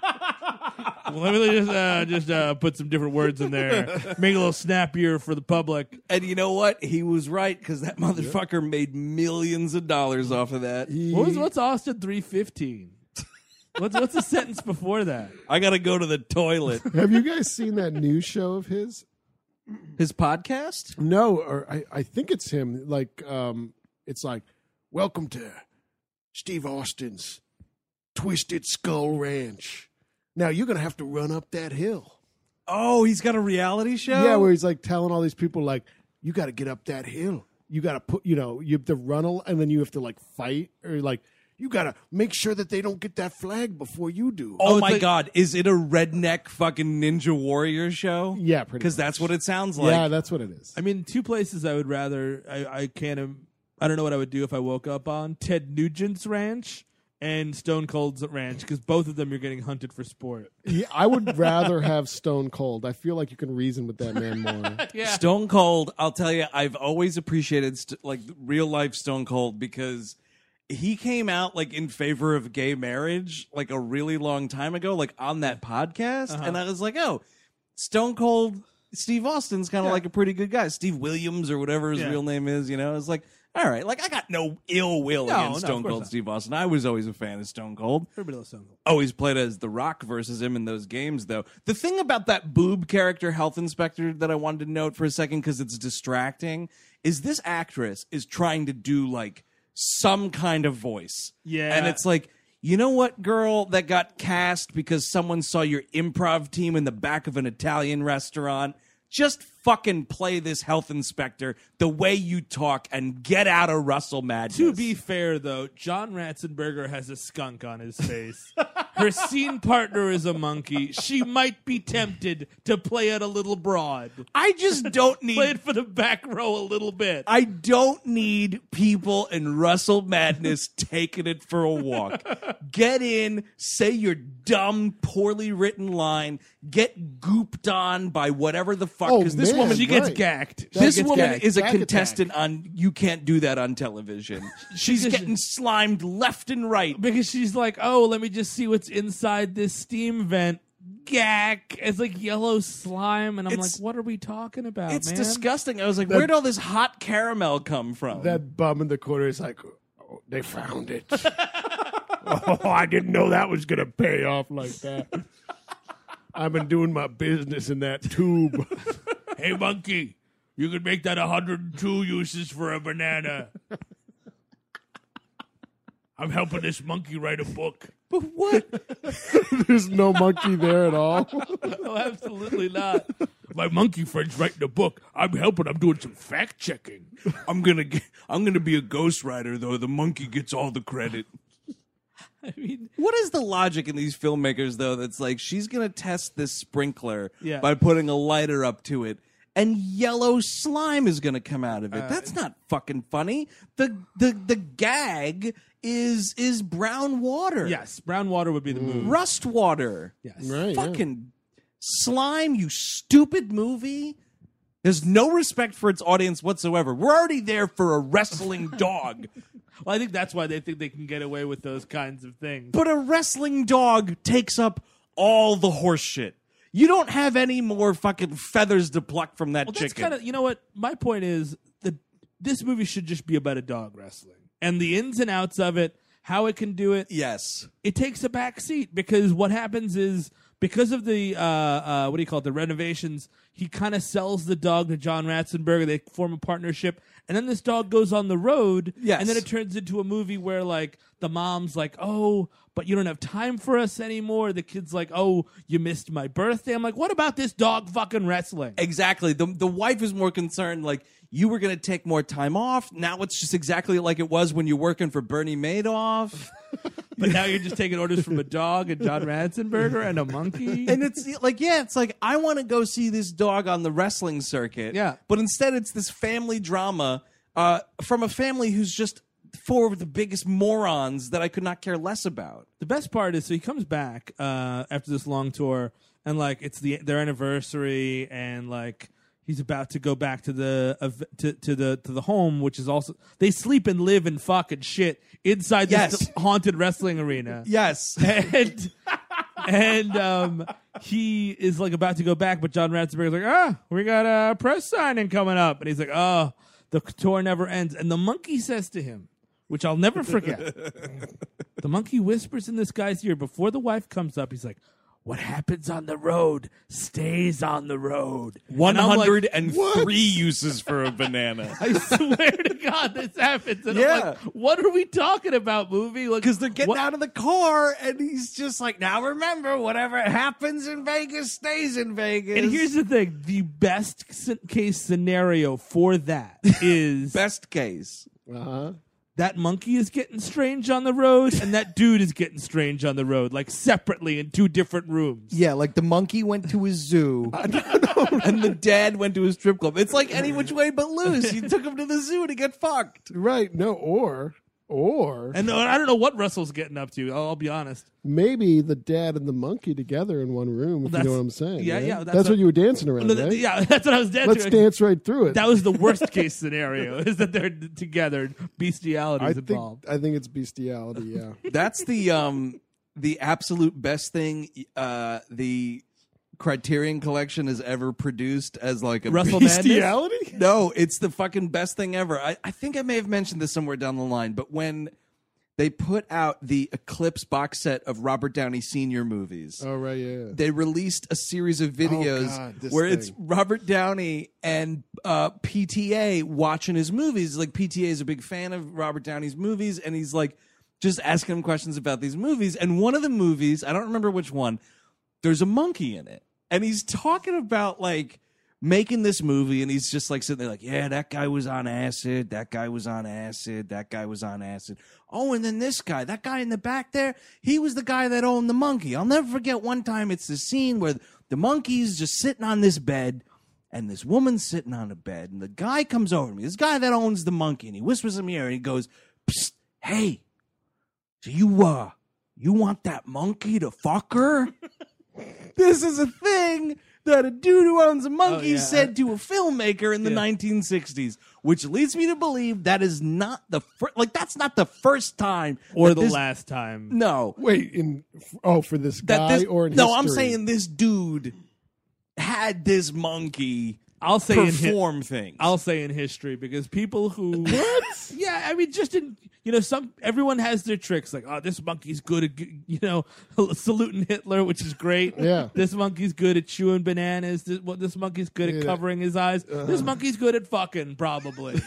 Well, let me just uh, just uh, put some different words in there, make it a little snappier for the public. And you know what? He was right because that motherfucker made millions of dollars off of that. He- What was what's Austin three fifteen? What's what's the sentence before that? I got to go to the toilet. Have you guys seen that new show of his? His podcast? No, or I, I think it's him. Like, um, it's like, welcome to Steve Austin's Twisted Skull Ranch. Now you're gonna have to run up that hill. Oh, he's got a reality show? Yeah, where he's like telling all these people, like, you got to get up that hill. You got to put, you know, you have to run, a, and then you have to like fight, or like, you got to make sure that they don't get that flag before you do. Oh, Oh, it's my like- God. Is it a redneck fucking Ninja Warrior show? Yeah, pretty Because much. that's what it sounds like. Yeah, that's what it is. I mean, two places I would rather. I, I can't. im- I don't know what I would do if I woke up on Ted Nugent's ranch and Stone Cold's ranch, because both of them you're getting hunted for sport. Yeah, I would rather have Stone Cold. I feel like you can reason with that man more. Yeah. Stone Cold, I'll tell you, I've always appreciated st- like real life Stone Cold because he came out like in favor of gay marriage like a really long time ago, like on that podcast, Uh-huh. and I was like, oh, Stone Cold Steve Austin's kind of like a pretty good guy, Steve Williams or whatever his Yeah. real name is. You know, it's like, all right, like I got no ill will No, no, against of Stone course Cold not. Steve Austin. I was always a fan of Stone Cold. Everybody loves Stone Cold. Always played as The Rock versus him in those games, though. The thing about that boob character health inspector that I wanted to note for a second because it's distracting is this actress is trying to do like some kind of voice. Yeah. And it's like, you know what, girl, that got cast because someone saw your improv team in the back of an Italian restaurant? Just fucking play this health inspector the way you talk and get out of Russell Madness. To be fair, though, John Ratzenberger has a skunk on his face. Her scene partner is a monkey. She might be tempted to play it a little broad. I just don't need Play it for the back row a little bit. I don't need people in Russell Madness taking it for a walk. Get in, say your dumb, poorly written line, get gooped on by whatever the fuck. Oh, Because this man. woman, she gets right. gacked. this She gets woman gacked. is a Gack contestant on. You can't do that on television. She's just- getting slimed left and right. Because she's like, oh, let me just see what's inside this steam vent. Gack. It's like yellow slime. And I'm It's- like, what are we talking about, It's man? disgusting. I was like, where'd all this hot caramel come from? That bum in the corner is like, oh, they found it. Oh, I didn't know that was going to pay off like that. I've been doing my business in that tube. Hey, monkey, you could make that one hundred two uses for a banana. I'm helping this monkey write a book. But what? There's no monkey there at all. No, absolutely not. My monkey friend's writing a book. I'm helping. I'm doing some fact checking. I'm gonna get, I'm gonna be a ghostwriter though. The monkey gets all the credit. I mean, What is the logic in these filmmakers though? That's like she's gonna test this sprinkler Yeah. by putting a lighter up to it, and yellow slime is going to come out of it. Uh, That's not fucking funny. The the the gag is is brown water. Yes, brown water would be the move. Rust water. Yes. Right. yeah. Fucking slime, you stupid movie. There's no respect for its audience whatsoever. We're already there for a wrestling dog. Well, I think that's why they think they can get away with those kinds of things. But a wrestling dog takes up all the horse shit. You don't have any more fucking feathers to pluck from that Well, chicken. that's kind of, you know what? My point is that this movie should just be about a dog wrestling. And the ins and outs of it, how it can do it, yes. it takes a back seat because what happens is because of the, uh, uh, what do you call it, the renovations, he kind of sells the dog to John Ratzenberger. They form a partnership. And then this dog goes on the road. Yes. And then it turns into a movie where, like, the mom's like, oh, but you don't have time for us anymore. The kid's like, oh, you missed my birthday. I'm like, what about this dog fucking wrestling? Exactly. The the wife is more concerned, like, you were going to take more time off. Now it's just exactly like it was when you're working for Bernie Madoff. But now you're just taking orders from a dog and John Ratzenberger and a monkey. And it's like, yeah, it's like, I want to go see this dog on the wrestling circuit. Yeah. But instead, it's this family drama uh, from a family who's just four of the biggest morons that I could not care less about. The best part is, so he comes back uh, after this long tour, and like it's the their anniversary, and like he's about to go back to the uh, to to the to the home, which is also they sleep and live and fucking shit inside this Yes. haunted wrestling arena. Yes. and and um, he is like about to go back, but John Ratzenberger's like, ah, we got a press signing coming up, and he's like, oh, the tour never ends, and the monkey says to him, which I'll never forget. The monkey whispers in this guy's ear before the wife comes up. He's like, what happens on the road stays on the road. one And I'm like, hundred three uses for a banana. I swear to God, this happens. And Yeah. I'm like, what are we talking about, movie? Like, Because they're getting what- out of the car, and he's just like, now remember, whatever happens in Vegas stays in Vegas. And here's the thing. The best s- case scenario for that is best case. Uh-huh. that monkey is getting strange on the road and that dude is getting strange on the road, like separately in two different rooms. Yeah, like the monkey went to his zoo, and the dad went to his strip club. It's like any which way but loose. You took him to the zoo to get fucked. Right. No, or or And uh, I don't know what Russell's getting up to. I'll, I'll be honest. maybe the dad and the monkey together in one room, if you that's- know what I'm saying. yeah, right? yeah, that's That's, what- what you were dancing around, No, th- right? Yeah, that's what I was dancing. Let's dance right through it. That was the worst case scenario, is that they're together. Bestiality I is think involved. I think it's bestiality, yeah. That's the um the absolute best thing uh the Criterion Collection has ever produced as like a Russell Madness? Bestiality? No, it's the fucking best thing ever. I, I think I may have mentioned this somewhere down the line, but when they put out the Eclipse box set of Robert Downey Senior movies, Oh right, yeah. yeah. they released a series of videos Oh, God, this where it's thing. Robert Downey and uh, P T A watching his movies. Like P T A is a big fan of Robert Downey's movies, and he's like just asking him questions about these movies. And one of the movies, I don't remember which one, there's a monkey in it, and he's talking about like making this movie, and he's just like sitting there like, yeah, that guy was on acid, that guy was on acid, that guy was on acid. Oh, and then this guy, that guy in the back there, he was the guy that owned the monkey. I'll never forget one time, it's the scene where the monkey's just sitting on this bed, and this woman's sitting on a bed, and the guy comes over to me, this guy that owns the monkey, and he whispers in my ear, and he goes, psst, hey, so you, uh, you want that monkey to fuck her? This is a thing that a dude who owns a monkey Oh, yeah. said to a filmmaker in the Yeah. nineteen sixties, which leads me to believe that is not the fir- like that's not the first time Or that the this- last time. No, Wait, in oh for this that guy this or in no, I'm history? saying this dude had this monkey I'll say in hi- perform things. I'll say in history, because people who what? Yeah, I mean, just in you know, some everyone has their tricks. Like, oh, this monkey's good at g- you know saluting Hitler, which is great. Yeah. This monkey's good at chewing bananas. This, well, this monkey's good at Yeah. covering his eyes. This monkey's good at fucking, probably.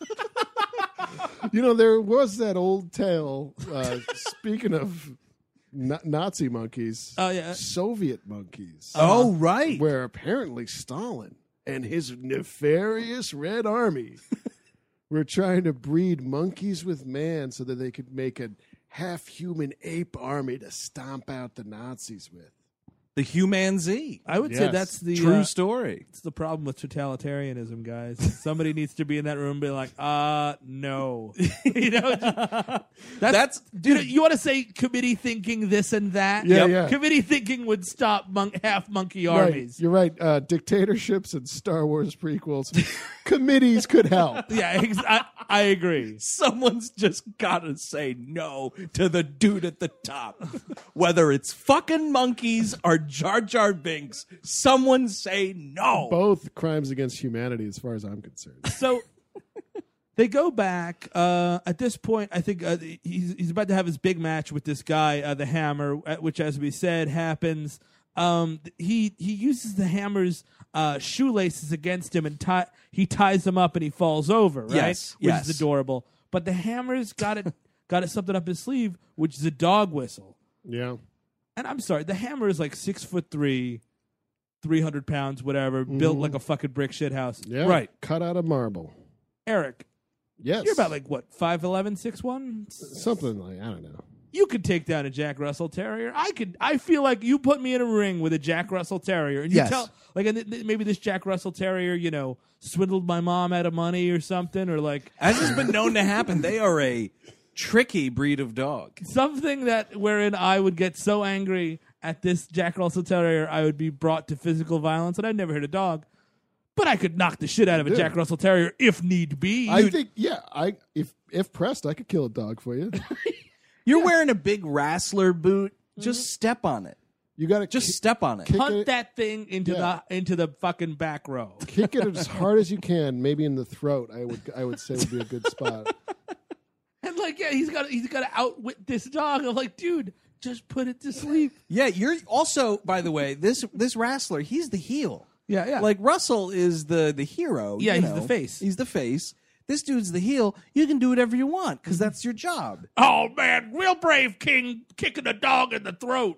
You know, there was that old tale. Uh, speaking of na- Nazi monkeys, Oh yeah. Soviet monkeys, oh right, where apparently Stalin and his nefarious Red Army were trying to breed monkeys with man so that they could make a half-human ape army to stomp out the Nazis with. The Human-Z. I would say Yes. that's the True uh, story. it's the problem with totalitarianism, guys. Somebody needs to be in that room and be like, uh, no. you know, just- that's, That's- dude. You want to say committee thinking this and that? Yeah, yeah. Committee thinking would stop mon- half monkey Right. armies. You're right. Uh, dictatorships and Star Wars prequels, committees could help. Yeah, ex- I, I agree. Someone's just gotta say no to the dude at the top. Whether it's fucking monkeys or Jar Jar Binks, someone say no. Both crimes against humanity, as far as I'm concerned. So they go back. Uh, at this point, I think uh, he's he's about to have his big match with this guy, uh, the Hammer, uh, which, as we said, happens. Um, he he uses the Hammer's uh, shoelaces against him, and tie, he ties him up, and he falls over. Right, Yes, which yes. is adorable. But the Hammer's got it got it something up his sleeve, which is a dog whistle. Yeah. And I'm sorry, the Hammer is like six foot three, three hundred pounds, whatever, built like a fucking brick shit house. Yeah. Right. Cut out of marble. Eric, Yes. you're about like what, five eleven, six one? something like I don't know. You could take down a Jack Russell Terrier. I could. I feel like you put me in a ring with a Jack Russell Terrier, and you Yes. tell like and th- th- maybe this Jack Russell Terrier, you know, swindled my mom out of money or something, or like As has been known to happen, they are a tricky breed of dog. something that wherein I would get so angry at this Jack Russell Terrier, I would be brought to physical violence, and I'd never hit a dog. But I could knock the shit out of a Yeah. Jack Russell Terrier if need be. I think yeah. I if if pressed, I could kill a dog for you. You're wearing a big Wrestler boot. Just step on it. You got to Just step on it. kick Hunt it, that thing into Yeah. the into the fucking back row. kick it as hard as you can. Maybe in the throat. I would I would say would be a good spot. And like, yeah, he's got he's got to outwit this dog. I'm like, dude, just put it to sleep. Yeah, you're also, by the way, this this Wrestler, he's the heel. Yeah, yeah. Like Russell is the the hero. Yeah, you he's know. the face. He's the face. This dude's the heel. You can do whatever you want because that's your job. oh man, real brave king kicking a dog in the throat.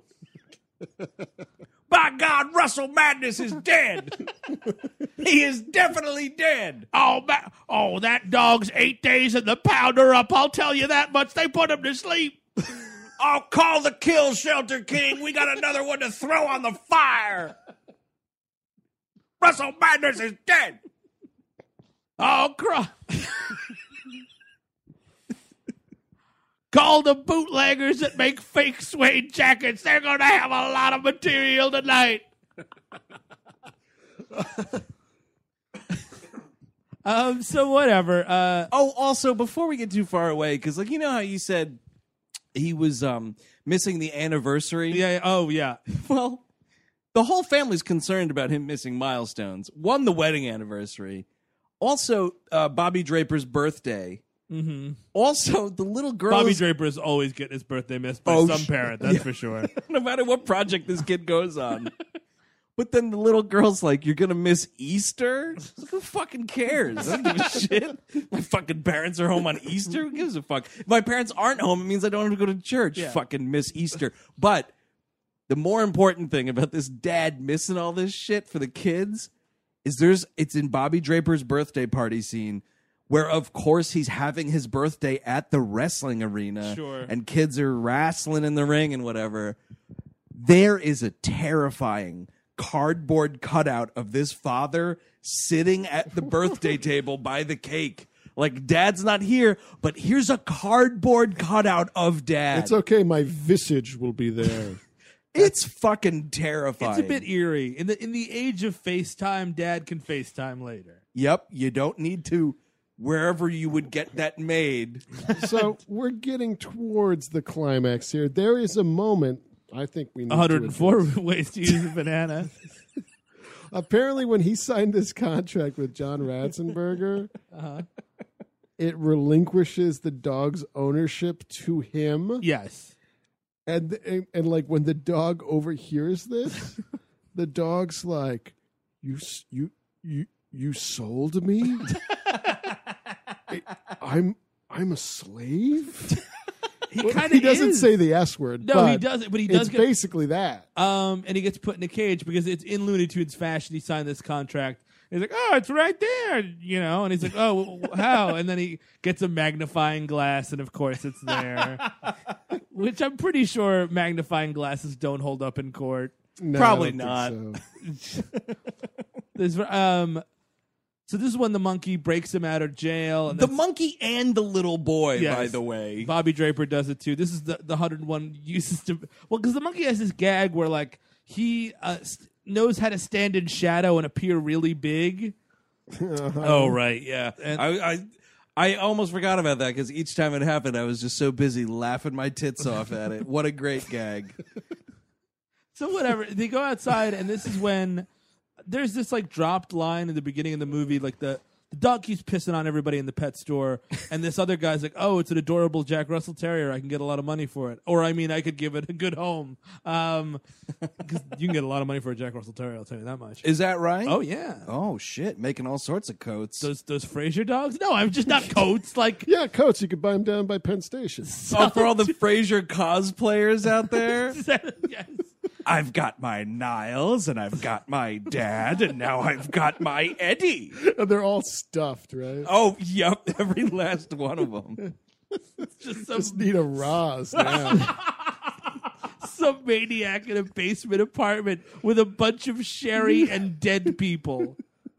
By God, Russell Madness is dead. He is definitely dead. Oh, ma- oh, that dog's eight days in the powder up. I'll tell you that much. They put him to sleep. I'll call the kill shelter king. We got another one to throw on the fire. Russell Madness is dead. Oh, cry. Call the bootleggers that make fake suede jackets. They're going to have a lot of material tonight. um. So whatever. Uh. Oh, also, before we get too far away, because like you know how you said he was um missing the anniversary. Yeah. yeah, Oh, yeah. Well, the whole family's concerned about him missing milestones. One, the wedding anniversary. Also, uh, Bobby Draper's birthday. Mm-hmm. Also, the little girl. Bobby Draper is always getting his birthday missed by Oh, some sh- parent. That's yeah. for sure. No matter what project this kid goes on. But then the little girl's like, "You're gonna miss Easter? Like, who fucking cares? I don't give a shit. My fucking parents are home on Easter. Who gives a fuck? If my parents aren't home, it means I don't have to go to church. Yeah. Fucking miss Easter." But the more important thing about this dad missing all this shit for the kids is there's it's in Bobby Draper's birthday party scene where, of course, he's having his birthday at the wrestling arena. Sure. And kids are wrestling in the ring and whatever. There is a terrifying cardboard cutout of this father sitting at the birthday table by the cake. Like, dad's not here, but here's a cardboard cutout of dad. It's okay. My visage will be there. It's fucking terrifying. It's a bit eerie. In the in the age of FaceTime, Dad can FaceTime later. Yep, you don't need to wherever you would get that made. So we're getting towards the climax here. There is a moment. I think we need one hundred four to ways to use a banana. Apparently, when he signed this contract with John Ratzenberger, Uh-huh. it relinquishes the dog's ownership to him. Yes. And, and and like when the dog overhears this, the dog's like, "You s- you you you sold me? I- I'm I'm a slave." He Well, kind of he doesn't say the S word. No, but he doesn't, but he does It's get- basically that. Um, and he gets put in a cage because it's in Looney Tunes fashion. He signed this contract. He's like, "Oh, it's right there," you know. And he's like, "Oh, w- w- how?" And then he gets a magnifying glass, and of course, it's there. Which I'm pretty sure magnifying glasses don't hold up in court. No, Probably I don't not. think so. There's, um, so this is when the monkey breaks him out of jail. And The that's- monkey and the little boy, Yes. by the way. Bobby Draper does it too. This is the, the one hundred one uses to. Well, because the monkey has this gag where, like, he uh, st- knows how to stand in shadow and appear really big. Oh, right, yeah. And- I, I I almost forgot about that because each time it happened, I was just so busy laughing my tits off at it. What a great gag. So whatever, they go outside, and this is when there's this like dropped line in the beginning of the movie, like the, the dog keeps pissing on everybody in the pet store, and this other guy's like, "Oh, it's an adorable Jack Russell Terrier. I can get a lot of money for it, or I mean, I could give it a good home." Um, because you can get a lot of money for a Jack Russell Terrier. I'll tell you that much. Is that right? Oh yeah. Oh, shit. Making all sorts of coats. Those those Fraser dogs? No, I'm just not coats. Like Yeah, coats. You could buy them down by Penn Station. Oh, for all the Frasier cosplayers out there? yes. I've got my Niles, and I've got my dad, and now I've got my Eddie. And they're all stuffed, right? Oh, yep, every last one of them. Just some, Just need a Roz now. some maniac in a basement apartment with a bunch of sherry and dead people.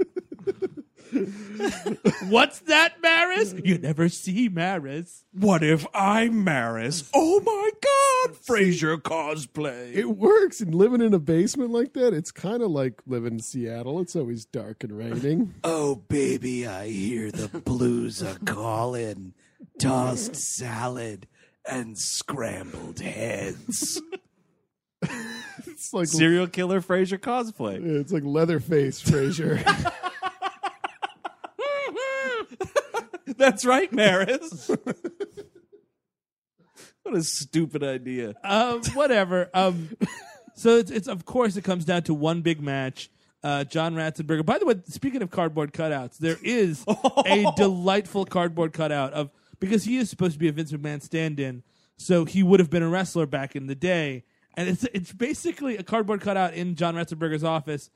What's that, Maris? You never see Maris. What if I'm Maris? Oh, my God, Frasier cosplay. It works. And living in a basement like that, it's kind of like living in Seattle. It's always dark and raining. Oh, baby, I hear the blues are calling. Tossed salad and scrambled heads. It's like Serial killer Frasier cosplay. it's like Leatherface Frasier. That's right, Maris. What a stupid idea. Um, whatever. Um, so it's, it's of course it comes down to one big match. Uh, John Ratzenberger. By the way, speaking of cardboard cutouts, there is a delightful cardboard cutout of because he is supposed to be a Vince McMahon stand-in, so he would have been a wrestler back in the day. And it's it's basically a cardboard cutout in John Ratzenberger's office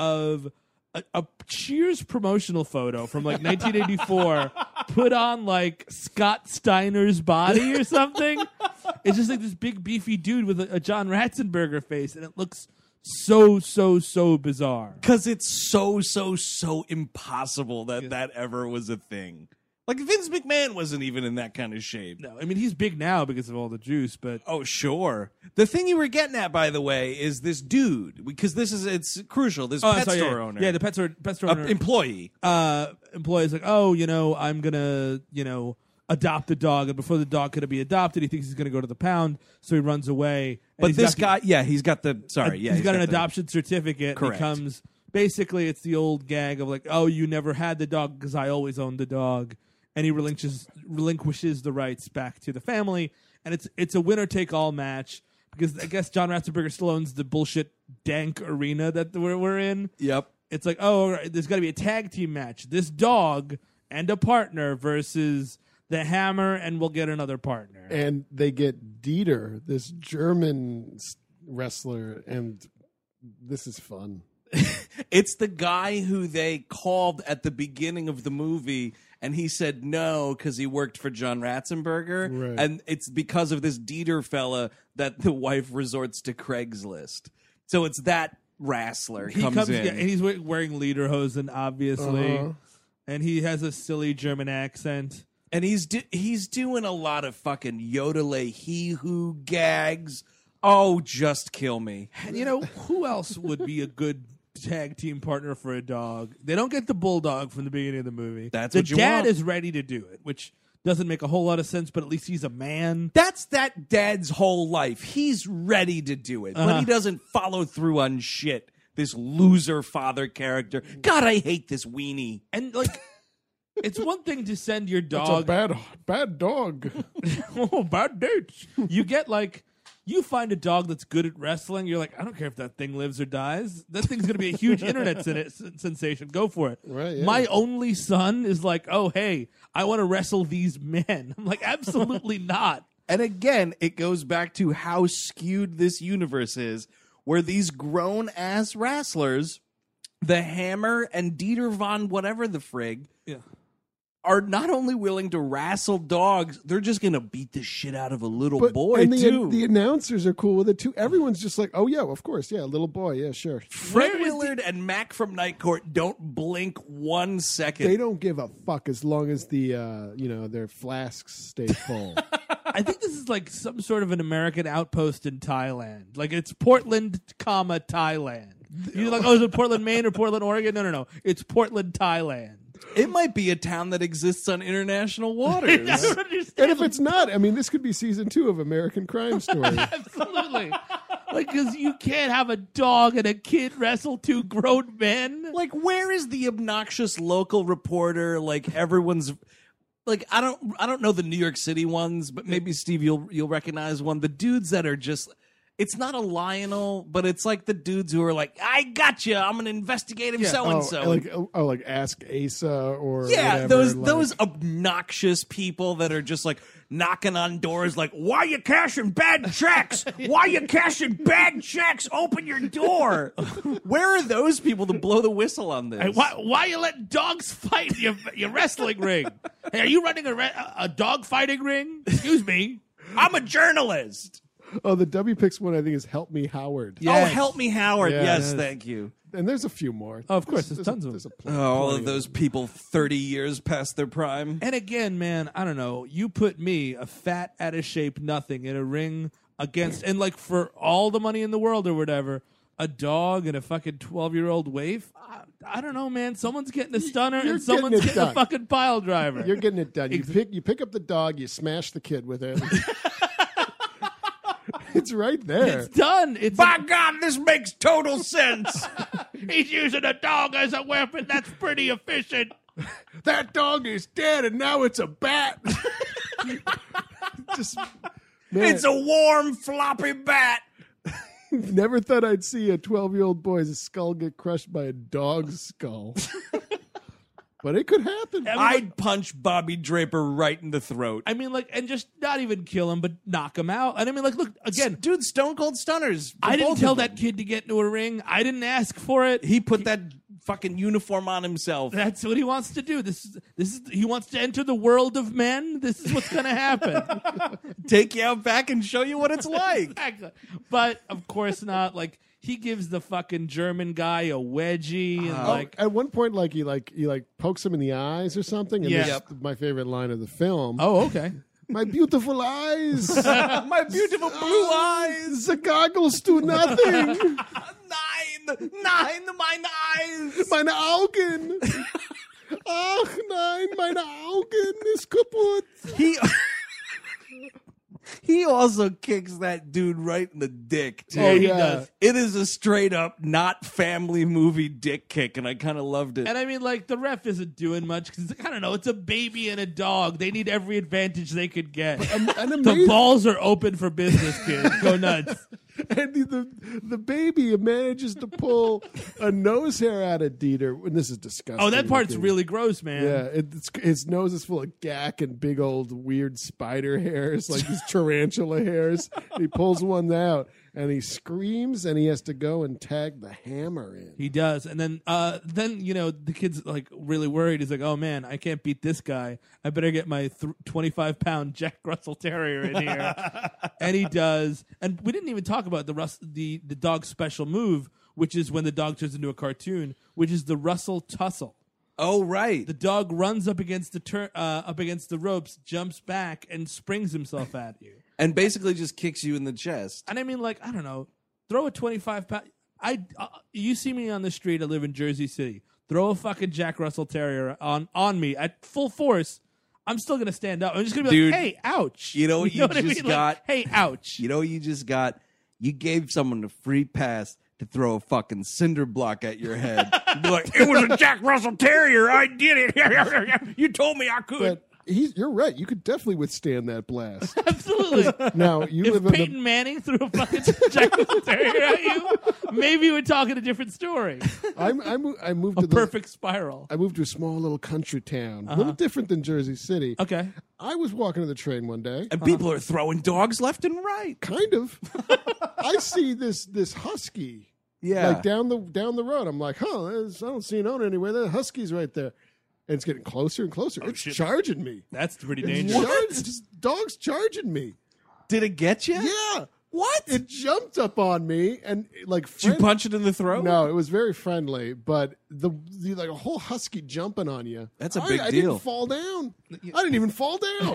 of a, a Cheers promotional photo from like nineteen eighty-four put on like Scott Steiner's body or something. It's just like this big beefy dude with a, a John Ratzenberger face, and it looks so, so, so bizarre. Because it's so, so, so impossible that that ever was a thing. Like, Vince McMahon wasn't even in that kind of shape. No, I mean, he's big now because of all the juice, but Oh, sure. The thing you were getting at, by the way, is this dude, because this is, it's crucial, this oh, pet sorry, store yeah. owner. Yeah, the pet store, pet store uh, owner. employee. uh, employee's like, oh, you know, I'm gonna, you know, adopt a dog, and before the dog could be adopted, he thinks he's gonna go to the pound, so he runs away. and But he's this got guy, yeah, he's got the, sorry, the, yeah. he's got, an the- adoption certificate. Correct. And he comes. Basically, it's the old gag of like, oh, you never had the dog because I always owned the dog, and he relinquishes relinquishes the rights back to the family, and it's it's a winner take all match because I guess John Ratzenberger still owns the bullshit dank arena that we're, we're in. Yep. It's like, oh, there's got to be a tag team match. This dog and a partner versus the Hammer, and we'll get another partner. And they get Dieter, this German s- wrestler, and this is fun. It's the guy who they called at the beginning of the movie, and he said no because he worked for John Ratzenberger. Right. And it's because of this Dieter fella that the wife resorts to Craigslist. So it's that wrestler he comes, comes, in. yeah, and he's we- wearing lederhosen, obviously, Uh-huh. and he has a silly German accent. And he's do- he's doing a lot of fucking yodele he who gags. Oh, just kill me. And you know who else would be a good tag team partner for a dog? They don't get the bulldog from the beginning of the movie. That's the what you dad want. is ready to do it, which doesn't make a whole lot of sense. But at least he's a man. That's that dad's whole life. He's ready to do it, but Uh-huh. he doesn't follow through on shit. This loser father character. God, I hate this weenie. And like, it's one thing to send your It's a dog. bad, bad dog. oh, bad dates. You get like. You find a dog that's good at wrestling, you're like, I don't care if that thing lives or dies. That thing's going to be a huge internet sen- sensation. Go for it. Right, yeah. My only son is like, oh, hey, I want to wrestle these men. I'm like, absolutely not. And again, it goes back to how skewed this universe is, where these grown ass wrestlers, the Hammer and Dieter von whatever the frig, Yeah. are not only willing to wrestle dogs, they're just going to beat the shit out of a little But, boy, and the, too. the announcers are cool with it too. Everyone's just like, "Oh yeah, of course, yeah, little boy, yeah, sure." Fred Willard and Mac from Night Court don't blink one second. They don't give a fuck as long as the uh, you know their flasks stay full. I think this is like some sort of an American outpost in Thailand. Like it's Portland, comma Thailand. You're like, oh, is it Portland, Maine or Portland, Oregon? No, no, no. It's Portland, Thailand. It might be a town that exists on international waters. I don't understand. And if it's not, I mean, this could be season two of American Crime Story. Absolutely. Like, because you can't have a dog and a kid wrestle two grown men. Like, where is the obnoxious local reporter? Like, everyone's like, I don't, I don't know the New York City ones, but maybe Steve, you'll you'll recognize one. The dudes that are just. It's not a Lionel, but it's like the dudes who are like, I got you. I'm an investigative so and oh, so. like oh, like Ask Asa or Yeah, whatever, those like- those obnoxious people that are just like knocking on doors, like, why you cashing bad checks? Why you cashing bad checks? Open your door. Where are those people to blow the whistle on this? Hey, why, why you let dogs fight in your, your wrestling ring? Hey, are you running a, re- a dog fighting ring? Excuse me. I'm a journalist. Oh, the W Pix one I think is Help Me Howard. Oh, help me, Howard. Yeah, yes, it is. thank you. And there's a few more. Oh, of course, there's a- tons of there's them. a pl- Oh, all plenty of those people thirty years past their prime. And again, man, I don't know. You put me, a fat, out of shape nothing, in a ring against, and like for all the money in the world or whatever, a dog and a fucking twelve year old waif. I, I don't know, man. Someone's getting a stunner You're and someone's getting it getting a done. fucking pile driver. You're getting it done. You pick you pick up the dog, you smash the kid with it. It's right there. It's done. It's By God, this makes total sense. He's using a dog as a weapon. That's pretty efficient. That dog is dead, and now it's a bat. Just man, It's a warm, floppy bat. never thought I'd see a twelve-year-old boy's skull get crushed by a dog's skull. But it could happen. I'd punch Bobby Draper right in the throat. I mean, like, and just not even kill him, but knock him out. And I mean, like, look, again, Dude, Stone Cold Stunners. for I didn't both tell of them. that kid to get into a ring. I didn't ask for it. He put that fucking uniform on himself. That's what he wants to do. This is this is he wants to enter the world of men. This is what's going to happen. Take you out back and show you what it's like. Exactly. But of course not. Like he gives the fucking German guy a wedgie and Oh, like at one point, like he like he like pokes him in the eyes or something. And Yeah. this is my favorite line of the film. oh okay. My beautiful eyes, My beautiful blue eyes. the goggles do nothing. Nine. Nine, mine eyes. Meine Augen. Ach nein, meine Augen ist kaputt. He he also kicks that dude right in the dick, too. Oh, he yeah. does. It is a straight up not family movie dick kick, and I kind of loved it. And I mean, like the ref isn't doing much because I don't know. It's a baby and a dog. They need every advantage they could get. An The amazing, balls are open for business, kids. Go nuts. and the the baby manages to pull a nose hair out of Dieter. And this is disgusting. Oh, that part's looking. really gross, man. Yeah, it, it's, his nose is full of gack and big old weird spider hairs, like these tarantula hairs. And he pulls one out, and he screams, and he has to go and tag the hammer in. He does, and then, uh, then you know, the kid's like really worried. He's like, "Oh man, I can't beat this guy. I better get my th- twenty-five pound Jack Russell Terrier in here." And he does. And we didn't even talk about the Rus- the the dog's special move, which is when the dog turns into a cartoon, which is the Russell Tussle. Oh, right. The dog runs up against the tur- uh, up against the ropes, jumps back, and springs himself at you. And basically just kicks you in the chest. And I mean, like, I don't know, throw a twenty-five pound. I, uh, you see me on the street. I live in Jersey City. Throw a fucking Jack Russell Terrier on on me at full force. I'm still gonna stand up. I'm just gonna be Dude, like, "Hey, ouch!" you know what you I just mean? Like, got? hey, ouch! You know what you just got? You gave someone a free pass to throw a fucking cinder block at your head. You'd be like, it was a Jack Russell Terrier. I did it. You told me I could. But he's, you're right. You could definitely withstand that blast. Absolutely. Now you If live in Peyton the. Manning threw a fucking Jack Russell Terrier at you, maybe we're talking a different story. I'm, I, mo- I moved A to the. perfect spiral. I moved to a small little country town, a little different than Jersey City. Okay. I was walking to the train one day. and people are throwing dogs left and right. Kind of. I see this this husky. Yeah. Like down the down the road. I'm like, huh, there's- I don't see an owner anywhere. That husky's right there. and it's getting closer and closer. it's shit. charging me. That's pretty It's dangerous. char- it's just dogs charging me. Did it get you? Yeah. What? It jumped up on me and like. Did you friend- punch it in the throat? No, it was very friendly, but the, the like a whole husky jumping on you. That's a I- big I, deal. didn't fall down. I didn't even fall down.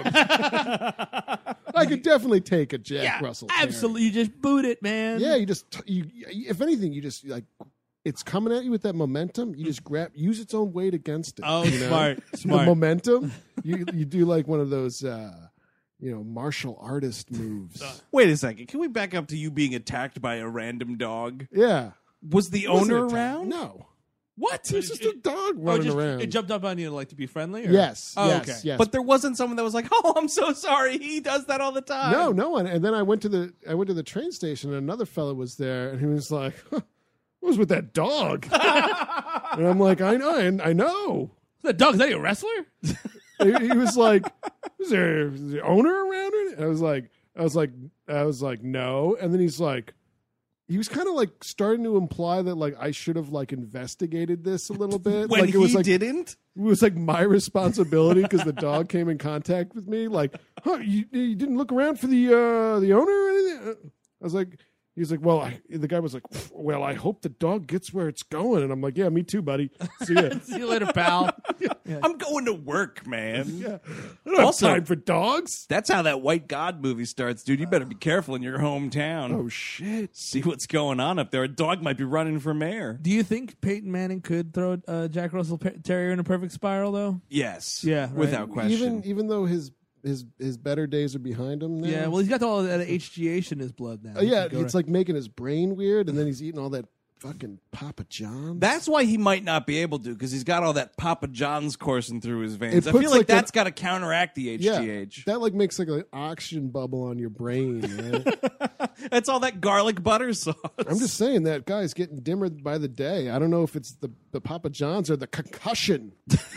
I could definitely take a Jack Yeah, Russell. Terrier. absolutely. You just boot it, man. Yeah, you just you. If anything, you just like it's coming at you with that momentum. You just grab, use its own weight against it. Oh, you know? smart, The smart. momentum. You you do like one of those. Uh, you know, martial artist moves. Wait a second. Can we back up to you being attacked by a random dog? Yeah. Was the Wasn't owner it time? around? No. What? It was just a dog Oh, running just, around. it jumped up on you to like to be friendly? Or? Yes. Oh, yes. okay. Yes. But there wasn't someone that was like, "Oh, I'm so sorry. He does that all the time." No, no one. And then I went to the I went to the train station, and another fellow was there, and he was like, huh, "What was with that dog?" And I'm like, "I know, I, I know." The dog, is that a wrestler? he, he was like, "Is there is the owner around it?" I was like, "I was like, I was like, no." And then he's like, he was kind of like starting to imply that like I should have like investigated this a little bit. When like it was he like didn't? it was like my responsibility because the dog came in contact with me. Like, huh, you, you didn't look around for the uh, the owner or anything? I was like, he was like, well, I, the guy was like, well, I hope the dog gets where it's going. And I'm like, yeah, me too, buddy. See ya. See you later, pal. I'm going to work, man. Yeah. I don't have Also- time for dogs. That's how that White God movie starts, dude. You better be careful in your hometown. Oh, shit. See what's going on up there. A dog might be running for mayor. Do you think Peyton Manning could throw uh, Jack Russell Pe- Terrier in a perfect spiral, though? Yes. Yeah, right. Without question. Even even though his his his better days are behind him now. Yeah, well, he's got all that H G H in his blood now. Uh, yeah, He can go it's right- like making his brain weird, and then he's eating all that fucking Papa John's. That's why he might not be able to, because he's got all that Papa John's coursing through his veins. It I puts feel like, like an- that's got to counteract the H G H. yeah, that like makes like an oxygen bubble on your brain. Right? That's all that garlic butter sauce. I'm just saying that guy's getting dimmer by the day. I don't know if it's the, the Papa John's or the concussion.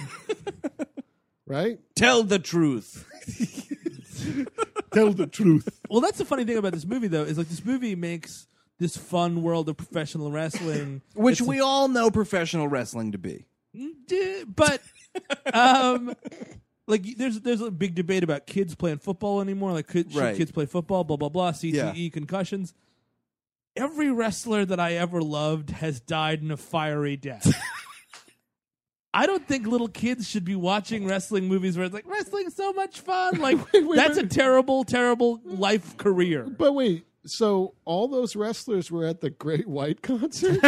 Right? Tell the truth. Tell the truth. Well, that's the funny thing about this movie, though, is like this movie makes this fun world of professional wrestling, Which It's we all know professional wrestling to be. D- but um like there's there's a big debate about kids playing football anymore, like could, should Right. kids play football, blah blah blah, C T E, Yeah. concussions. Every wrestler that I ever loved has died in a fiery death. I don't think little kids should be watching wrestling movies where it's like wrestling's so much fun. Like Wait, wait, that's wait. a terrible terrible life career. But wait, so all those wrestlers were at the Great White concert?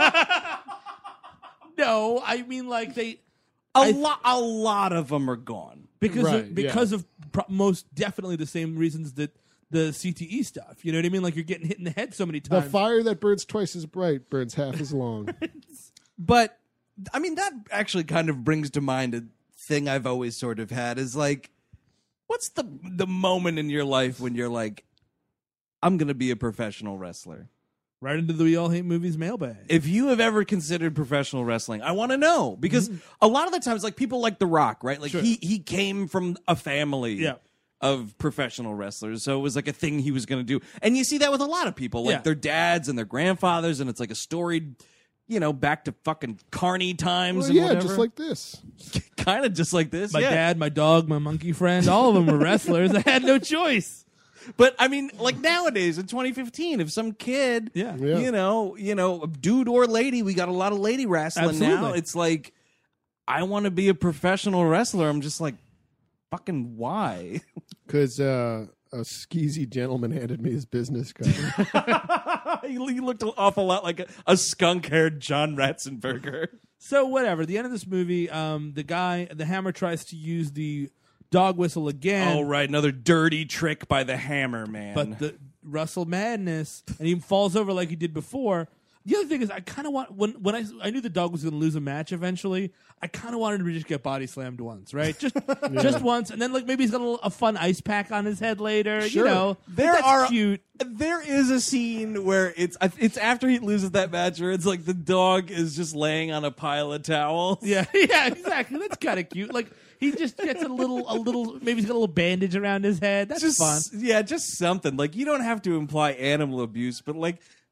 No, I mean like they A I- lot, a lot of them are gone. because Right, of, because of pro- most definitely the same reasons that the C T E stuff. You know what I mean? Like you're getting hit in the head so many The times. fire that burns twice as bright burns half as long. But I mean, that actually kind of brings to mind a thing I've always sort of had is like, what's the the moment in your life when you're like, I'm going to be a professional wrestler? Right into the We All Hate Movies mailbag. If you have ever considered professional wrestling, I want to know, because a lot of the times, like people like The Rock, right? Like Sure. he he came from a family Yeah. of professional wrestlers, so it was like a thing he was going to do. And you see that with a lot of people, like Yeah. their dads and their grandfathers, and it's like a storied, you know, back to fucking Carney times Well, and yeah, whatever. just like this. kind of just like this. my yeah. dad, my dog, my monkey friend, all of them were wrestlers. I had no choice. But I mean, like nowadays in twenty fifteen, if some kid, Yeah. Yeah. you know, you know, dude or lady, we got a lot of lady wrestling now. Absolutely. It's like, I want to be a professional wrestler. I'm just like, fucking why? Because uh, a skeezy gentleman handed me his business card. he he looked an awful lot like a, a skunk-haired John Ratzenberger. So whatever. At the end of this movie, um, the guy, the Hammer tries to use the dog whistle again. Oh right, another dirty trick by the Hammer man. But the Russell madness, and he falls over like he did before. The other thing is, I kind of want when when I I knew the dog was going to lose a match eventually. I kind of wanted him to just get body slammed once, right? Just just once, and then like maybe he's got a, little, a fun ice pack on his head later. Sure. You know, There that's are- cute. There is a scene where it's it's after he loses that match where it's like the dog is just laying on a pile of towels. Yeah, yeah, exactly. That's kind of cute. Like he just gets a little, a little. Maybe he's got a little bandage around his head. That's just fun. yeah, just something like you don't have to imply animal abuse, but like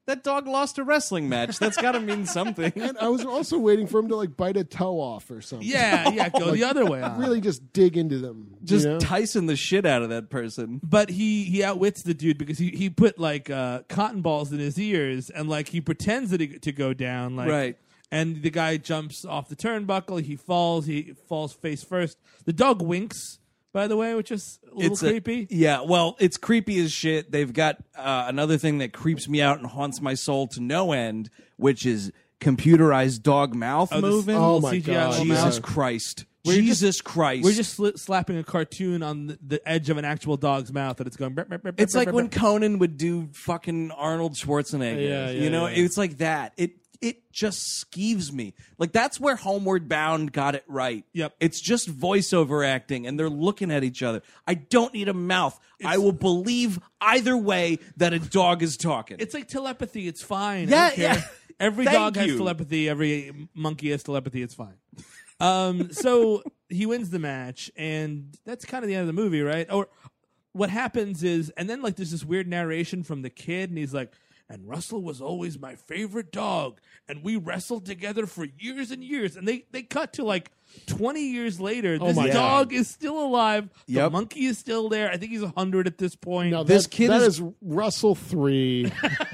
that dog lost a wrestling match. That's got to mean something. And I was also waiting for him to like bite a toe off or something. Yeah, yeah, go the other way on. Really just dig into them. Just you know? Tyson the shit out of that person. But he he outwits the dude because he, he put like uh, cotton balls in his ears and like he pretends that he, to go down like Right. And the guy jumps off the turnbuckle. He falls. He falls face first. The dog winks, by the way, which is a little It's creepy. A, yeah, well, it's creepy as shit. They've got uh, another thing that creeps me out and haunts my soul to no end, which is computerized dog mouth Oh, this- moving. Oh little my C G I God. little Jesus mouse. Christ. We're Jesus Christ. We're just sli- slapping a cartoon on the, the edge of an actual dog's mouth, and it's going. Burp, burp, burp, It's burp, like burp, when burp. Conan would do fucking Arnold Schwarzenegger. Yeah, yeah, you know, yeah. it's like that. It it just skeeves me. Like that's where Homeward Bound got it right. Yep. It's just voiceover acting and they're looking at each other. I don't need a mouth. I will believe either way that a dog is talking. It's like telepathy. It's fine. I Yeah, don't care. yeah. Every Thank dog has you. telepathy. Every monkey has telepathy. It's fine. Um, so he wins the match, and that's kind of the end of the movie, right? Or what happens is, and then like there's this weird narration from the kid, and he's like, "And Russell was always my favorite dog, and we wrestled together for years and years." And they they cut to like twenty years later. This my dog is still alive. The Yep. monkey is still there. I think he's a hundred at this point. Now, This that, kid that is- is Russell three.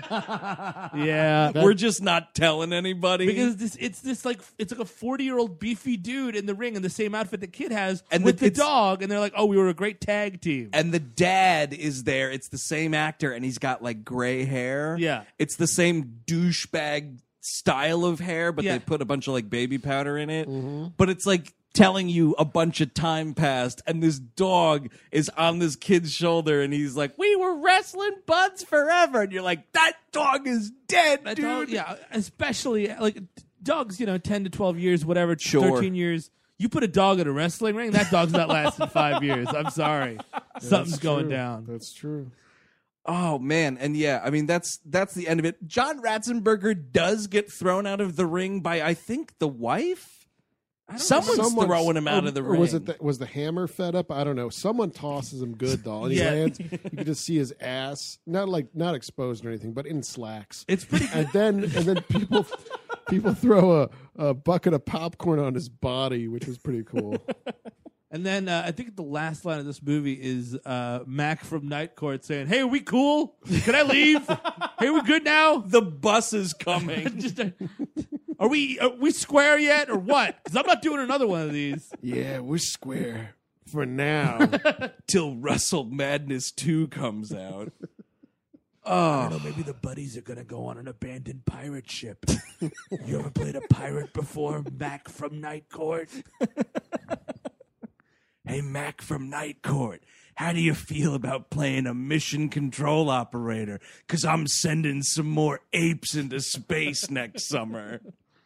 yeah. We're just not telling anybody. Because this, it's this like it's like a forty year old beefy dude in the ring in the same outfit the kid has And with the- the it's- dog, and they're like, "Oh, we were a great tag team." and the dad is there. It's the same actor, and he's got like gray hair. Yeah. It's the same douchebag style of hair, but Yeah. they put a bunch of like baby powder in it. Mm-hmm. But it's like telling you a bunch of time passed, and this dog is on this kid's shoulder, and he's like, "We were wrestling buds forever," and you're like, "That dog is dead, That dude." dog- yeah, especially like dogs, you know, ten to twelve years, whatever, Sure. thirteen years. You put a dog in a wrestling ring, that dog's not lasting five years. I'm sorry, something's That's going true. down. That's true. Oh man, and yeah, I mean that's that's the end of it. John Ratzenberger does get thrown out of the ring by I think the wife. Someone's, Someone's- throwing him out or- of the or ring. Was it the, was the hammer fed up? I don't know. Someone tosses him good though, and he Yeah. lands. You can just see his ass, not like not exposed or anything, but in slacks. It's pretty. And then and then people people throw a, a bucket of popcorn on his body, which was pretty cool. And then uh, I think the last line of this movie is uh, Mac from Night Court saying, "Hey, are we cool? Can I leave? Hey, we good now?" the bus is coming. Just, uh, are we are we square yet or what? Because I'm not doing another one of these. Yeah, we're square for now. Till Wrestle Madness two comes out. I don't know, maybe the buddies are gonna go on an abandoned pirate ship. You ever played a pirate before, Mac from Night Court? Hey, Mac from Night Court, how do you feel about playing a mission control operator? Because I'm sending some more apes into space next summer.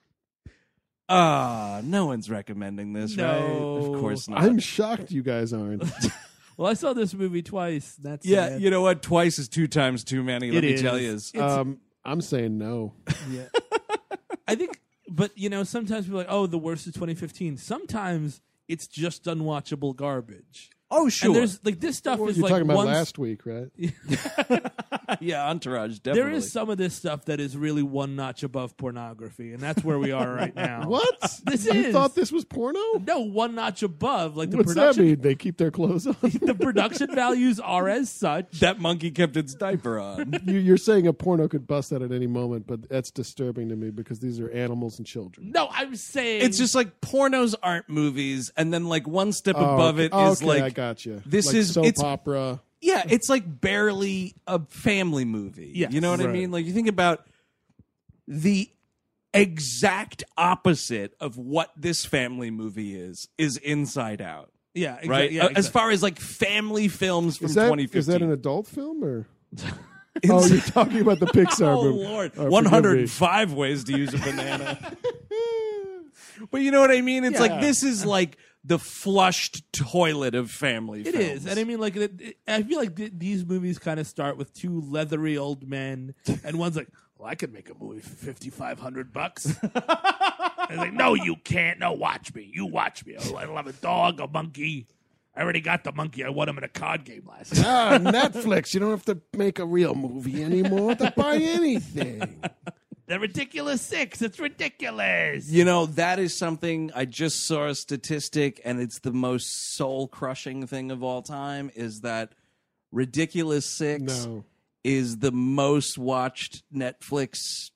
Ah, no one's recommending this, No. right? Of course not. I'm shocked you guys aren't. Well, I saw this movie twice. That's yeah, sad. you know what? Twice is two times too many, let It me is. tell you. It's- Um, I'm saying no. Yeah. I think, but you know, sometimes people are like, "Oh, the worst of twenty fifteen." Sometimes it's just unwatchable garbage. Oh, sure. And there's like this stuff What is you're like talking about once, last week, right? yeah, Entourage, definitely. there is some of this stuff that is really one notch above pornography, and that's where we are right now. What? This you is. thought this was porno? No, one notch above. Like the What's that production, mean? They keep their clothes on? the production values are as such. That monkey kept its diaper on. you, you're saying a porno could bust that at any moment, but that's disturbing to me because these are animals and children. No, I'm saying It's just like pornos aren't movies, and then like one step Oh, above okay. it is okay, like I got you. this like is- soap it's- opera. yeah, it's like barely a family movie. Yes. You know what I Right. mean? Like you think about the exact opposite of what this family movie is is Inside Out, yeah, exa- right? Yeah, Uh, As exactly. far as like family films from Is that, twenty fifteen. is that an adult film or? Oh, you're talking about the Pixar Oh movie. Lord, Oh, one forgive hundred me. and five ways to use a banana. But you know what I mean? It's Yeah. like this is like the flushed toilet of family. It films. is, and I mean, like, it, it- I feel like th- these movies kind of start with two leathery old men, and one's like, "Well, I could make a movie for fifty five hundred bucks." And like, "No, you can't. No, watch me. You watch me. I'll, I'll have a dog, a monkey, I already got the monkey. I won him in a card game last night. Ah, Netflix. You don't have to make a real movie anymore to buy anything. The Ridiculous Six. It's ridiculous. You know, that is something I just saw a statistic, and it's the most soul-crushing thing of all time, is that Ridiculous Six No. is the most watched Netflix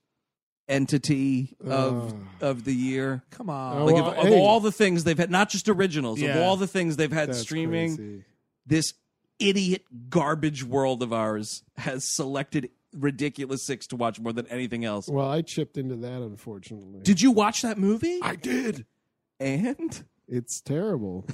entity of of the year. Come on. Oh, Like well, of, of hey. all the things they've had, not just originals, of Yeah. all the things they've had That's streaming, crazy. this idiot garbage world of ours has selected Ridiculous Six to watch more than anything else. Well, I chipped into that, unfortunately. Did you watch that movie? I did. And It's terrible.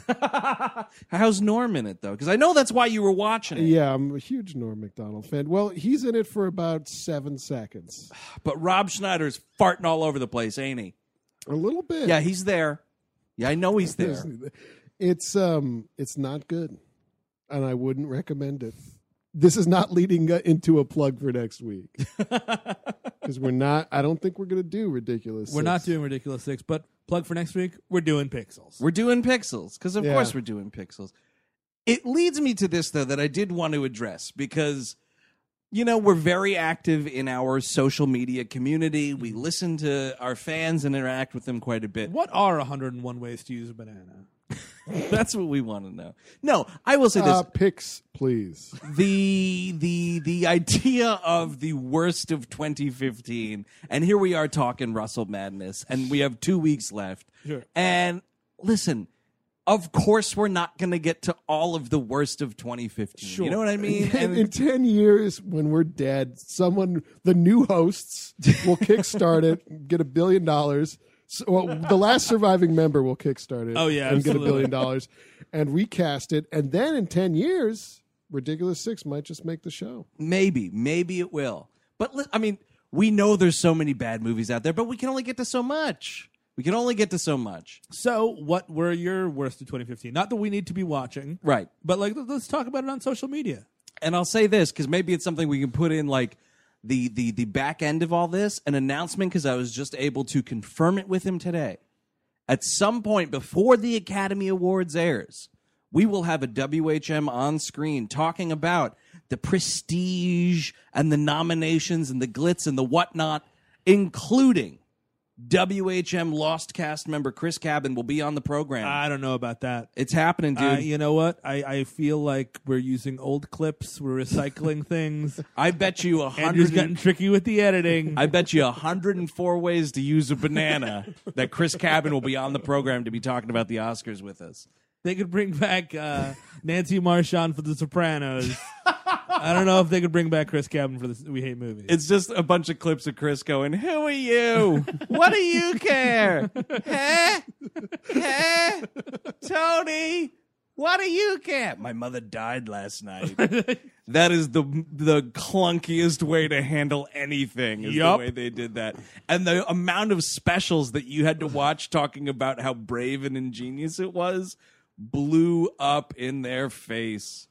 how's Norm in it though? Because I know that's why you were watching it. Yeah, I'm a huge Norm Macdonald fan. Well, he's in it for about seven seconds. But Rob Schneider's farting all over the place, ain't he? A little bit. Yeah, he's there. Yeah, I know he's there. It's um, it's not good, and I wouldn't recommend it. This is not leading uh, into a plug for next week because we're not. I don't think we're going to do Ridiculous. We're Six. not doing Ridiculous Six, but plug for next week, we're doing Pixels. We're doing Pixels, because of Yeah. course we're doing Pixels. It leads me to this, though, that I did want to address, because, you know, we're very active in our social media community. We listen to our fans and interact with them quite a bit. What are one hundred and one ways to use a banana? That's what we want to know. No, I will say this. Uh, picks, please. the the the idea of the worst of twenty fifteen, and here we are talking Russell Madness, and we have two weeks left. Sure. And listen, of course we're not going to get to all of the worst of twenty fifteen. Sure. You know what I mean? In, And in ten years, when we're dead, someone, the new hosts, will kickstart it, get a billion dollars. So, well, the last surviving member will kickstart it. Oh, yeah, and get a absolutely. billion dollars, and recast it, and then in ten years, Ridiculous Six might just make the show. maybe, maybe it will. But li- I mean, we know there's so many bad movies out there, but we can only get to so much. We can only get to so much. So, what were your worst of twenty fifteen? Not that we need to be watching, Right. but like, let's talk about it on social media. And I'll say this, because maybe it's something we can put in, like, the the the back end of all this, an announcement, because I was just able to confirm it with him today. At some point before the Academy Awards airs, we will have a W H M on screen talking about the prestige and the nominations and the glitz and the whatnot, including W H M Lost cast member Chris Cabin will be on the program. I don't know about that. it's happening, dude. Uh, you know what? I, I feel like we're using old clips. We're recycling things. I bet you a Andrew's hundred. getting tricky with the editing. I bet you one hundred four ways to use a banana that Chris Cabin will be on the program to be talking about the Oscars with us. They could bring back uh, Nancy Marchand for The Sopranos. I don't know if they could bring back Chris Cabin for the We Hate Movies. It's just a bunch of clips of Chris going, "Who are you? What do you care? Huh? Huh? Tony, what do you care? My mother died last night." That is the the clunkiest way to handle anything, is Yup. the way they did that. And the amount of specials that you had to watch talking about how brave and ingenious it was blew up in their face.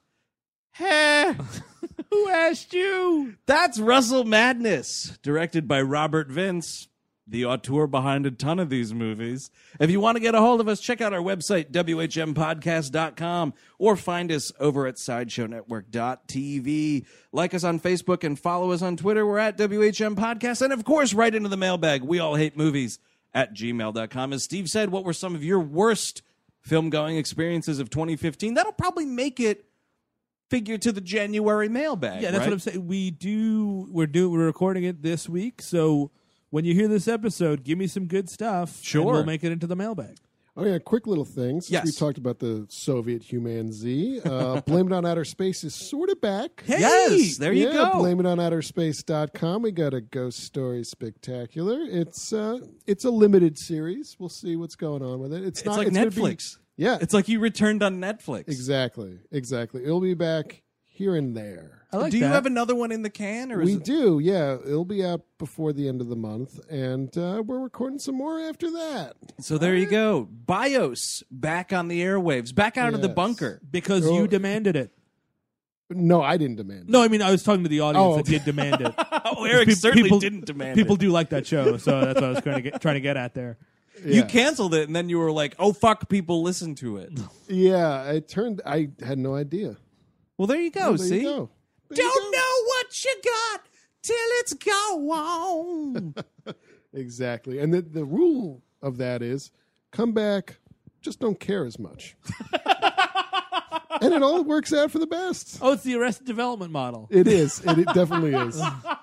Heh. Who asked you? That's Russell Madness, directed by Robert Vince, the auteur behind a ton of these movies. If you want to get a hold of us, check out our website, W H M podcast dot com, or find us over at sideshow network dot t v. Like us on Facebook and follow us on Twitter. We're at W H M Podcast. And, of course, right into the mailbag, we all hate movies at gmail dot com. As Steve said, what were some of your worst film-going experiences of twenty fifteen? That'll probably make it figure to the January mailbag. Yeah, that's right? what I'm saying. We do. We're do. We're recording it this week, so when you hear this episode, give me some good stuff. Sure. and we'll make it into the mailbag. Oh yeah, quick little thing. Since Yes. we talked about the Soviet Human Z, uh, Blame It on Outer Space is sort of back. Hey! Yes, there you yeah, go. blame it on outer space dot com. We got a Ghost Story Spectacular. It's uh, it's a limited series. We'll see what's going on with it. It's, It's not like gonna be- Netflix. yeah, It's like you returned on Netflix. exactly, exactly. It'll be back here and there. I like Do you that. have another one in the can, or is We it- do, yeah. It'll be out before the end of the month, and uh, we're recording some more after that. So there you go. BIOS back on the airwaves, back out of the Yes. bunker. because Oh. you demanded it. No, I didn't demand it. No, I mean I was talking to the audience Oh, that did demand it. Oh, Eric Pe- certainly people- didn't demand People it. do like that show, so that's what I was trying to get trying to get at there. You Yeah. canceled it, and then you were like, "Oh fuck, people listen to it." Yeah, it turned. I had no idea. Well, there you go. Oh, there see, you go. There you don't go. know what you got till it's gone. Exactly. And the, the rule of that is come back, just don't care as much. And it all works out for the best. Oh, it's the Arrested Development model. It is. It, it definitely is.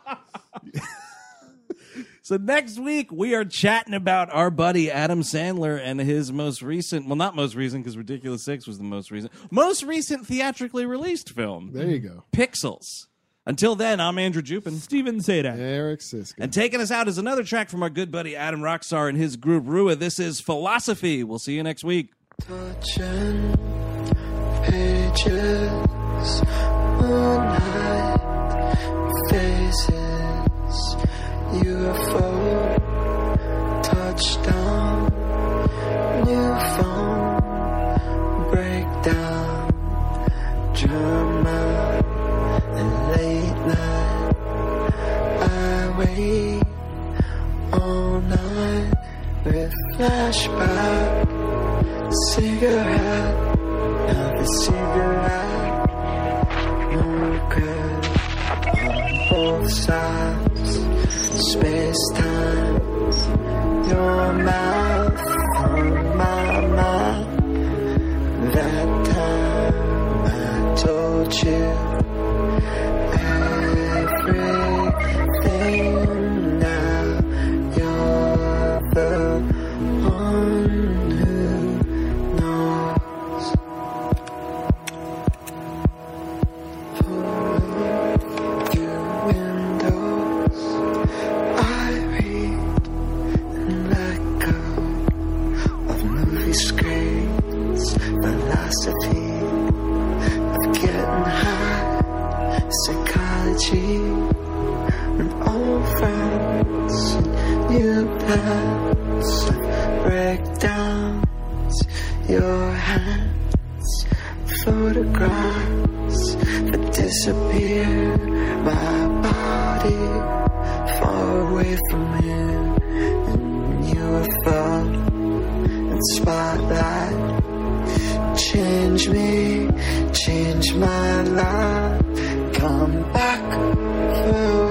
So next week we are chatting about our buddy Adam Sandler and his most recent, well, not most recent because Ridiculous Six was the most recent, most recent theatrically released film, There you go. Pixels. Until then, I'm Andrew Jupin. Steven Sadak. Eric Siska. And taking us out is another track from our good buddy Adam Rockstar and his group Rua. This is Philosophy. We'll see you next week. Touching pages, moonlight faces, U F O touchdown, new phone breakdown, drama and late night. I wait all night with flashback. Cigarette, another cigarette. No good on both sides. Space time, your mouth on my mouth. That time I told you everything. Now you're the one who knows. Through windows, I read and let go of movie screens. Philosophy of getting high, psychology, and old friends, and new plans, breakdowns, your hands, photographs that disappear, my body far away from you, and U F O and spotlight. Change me, change my life, come back for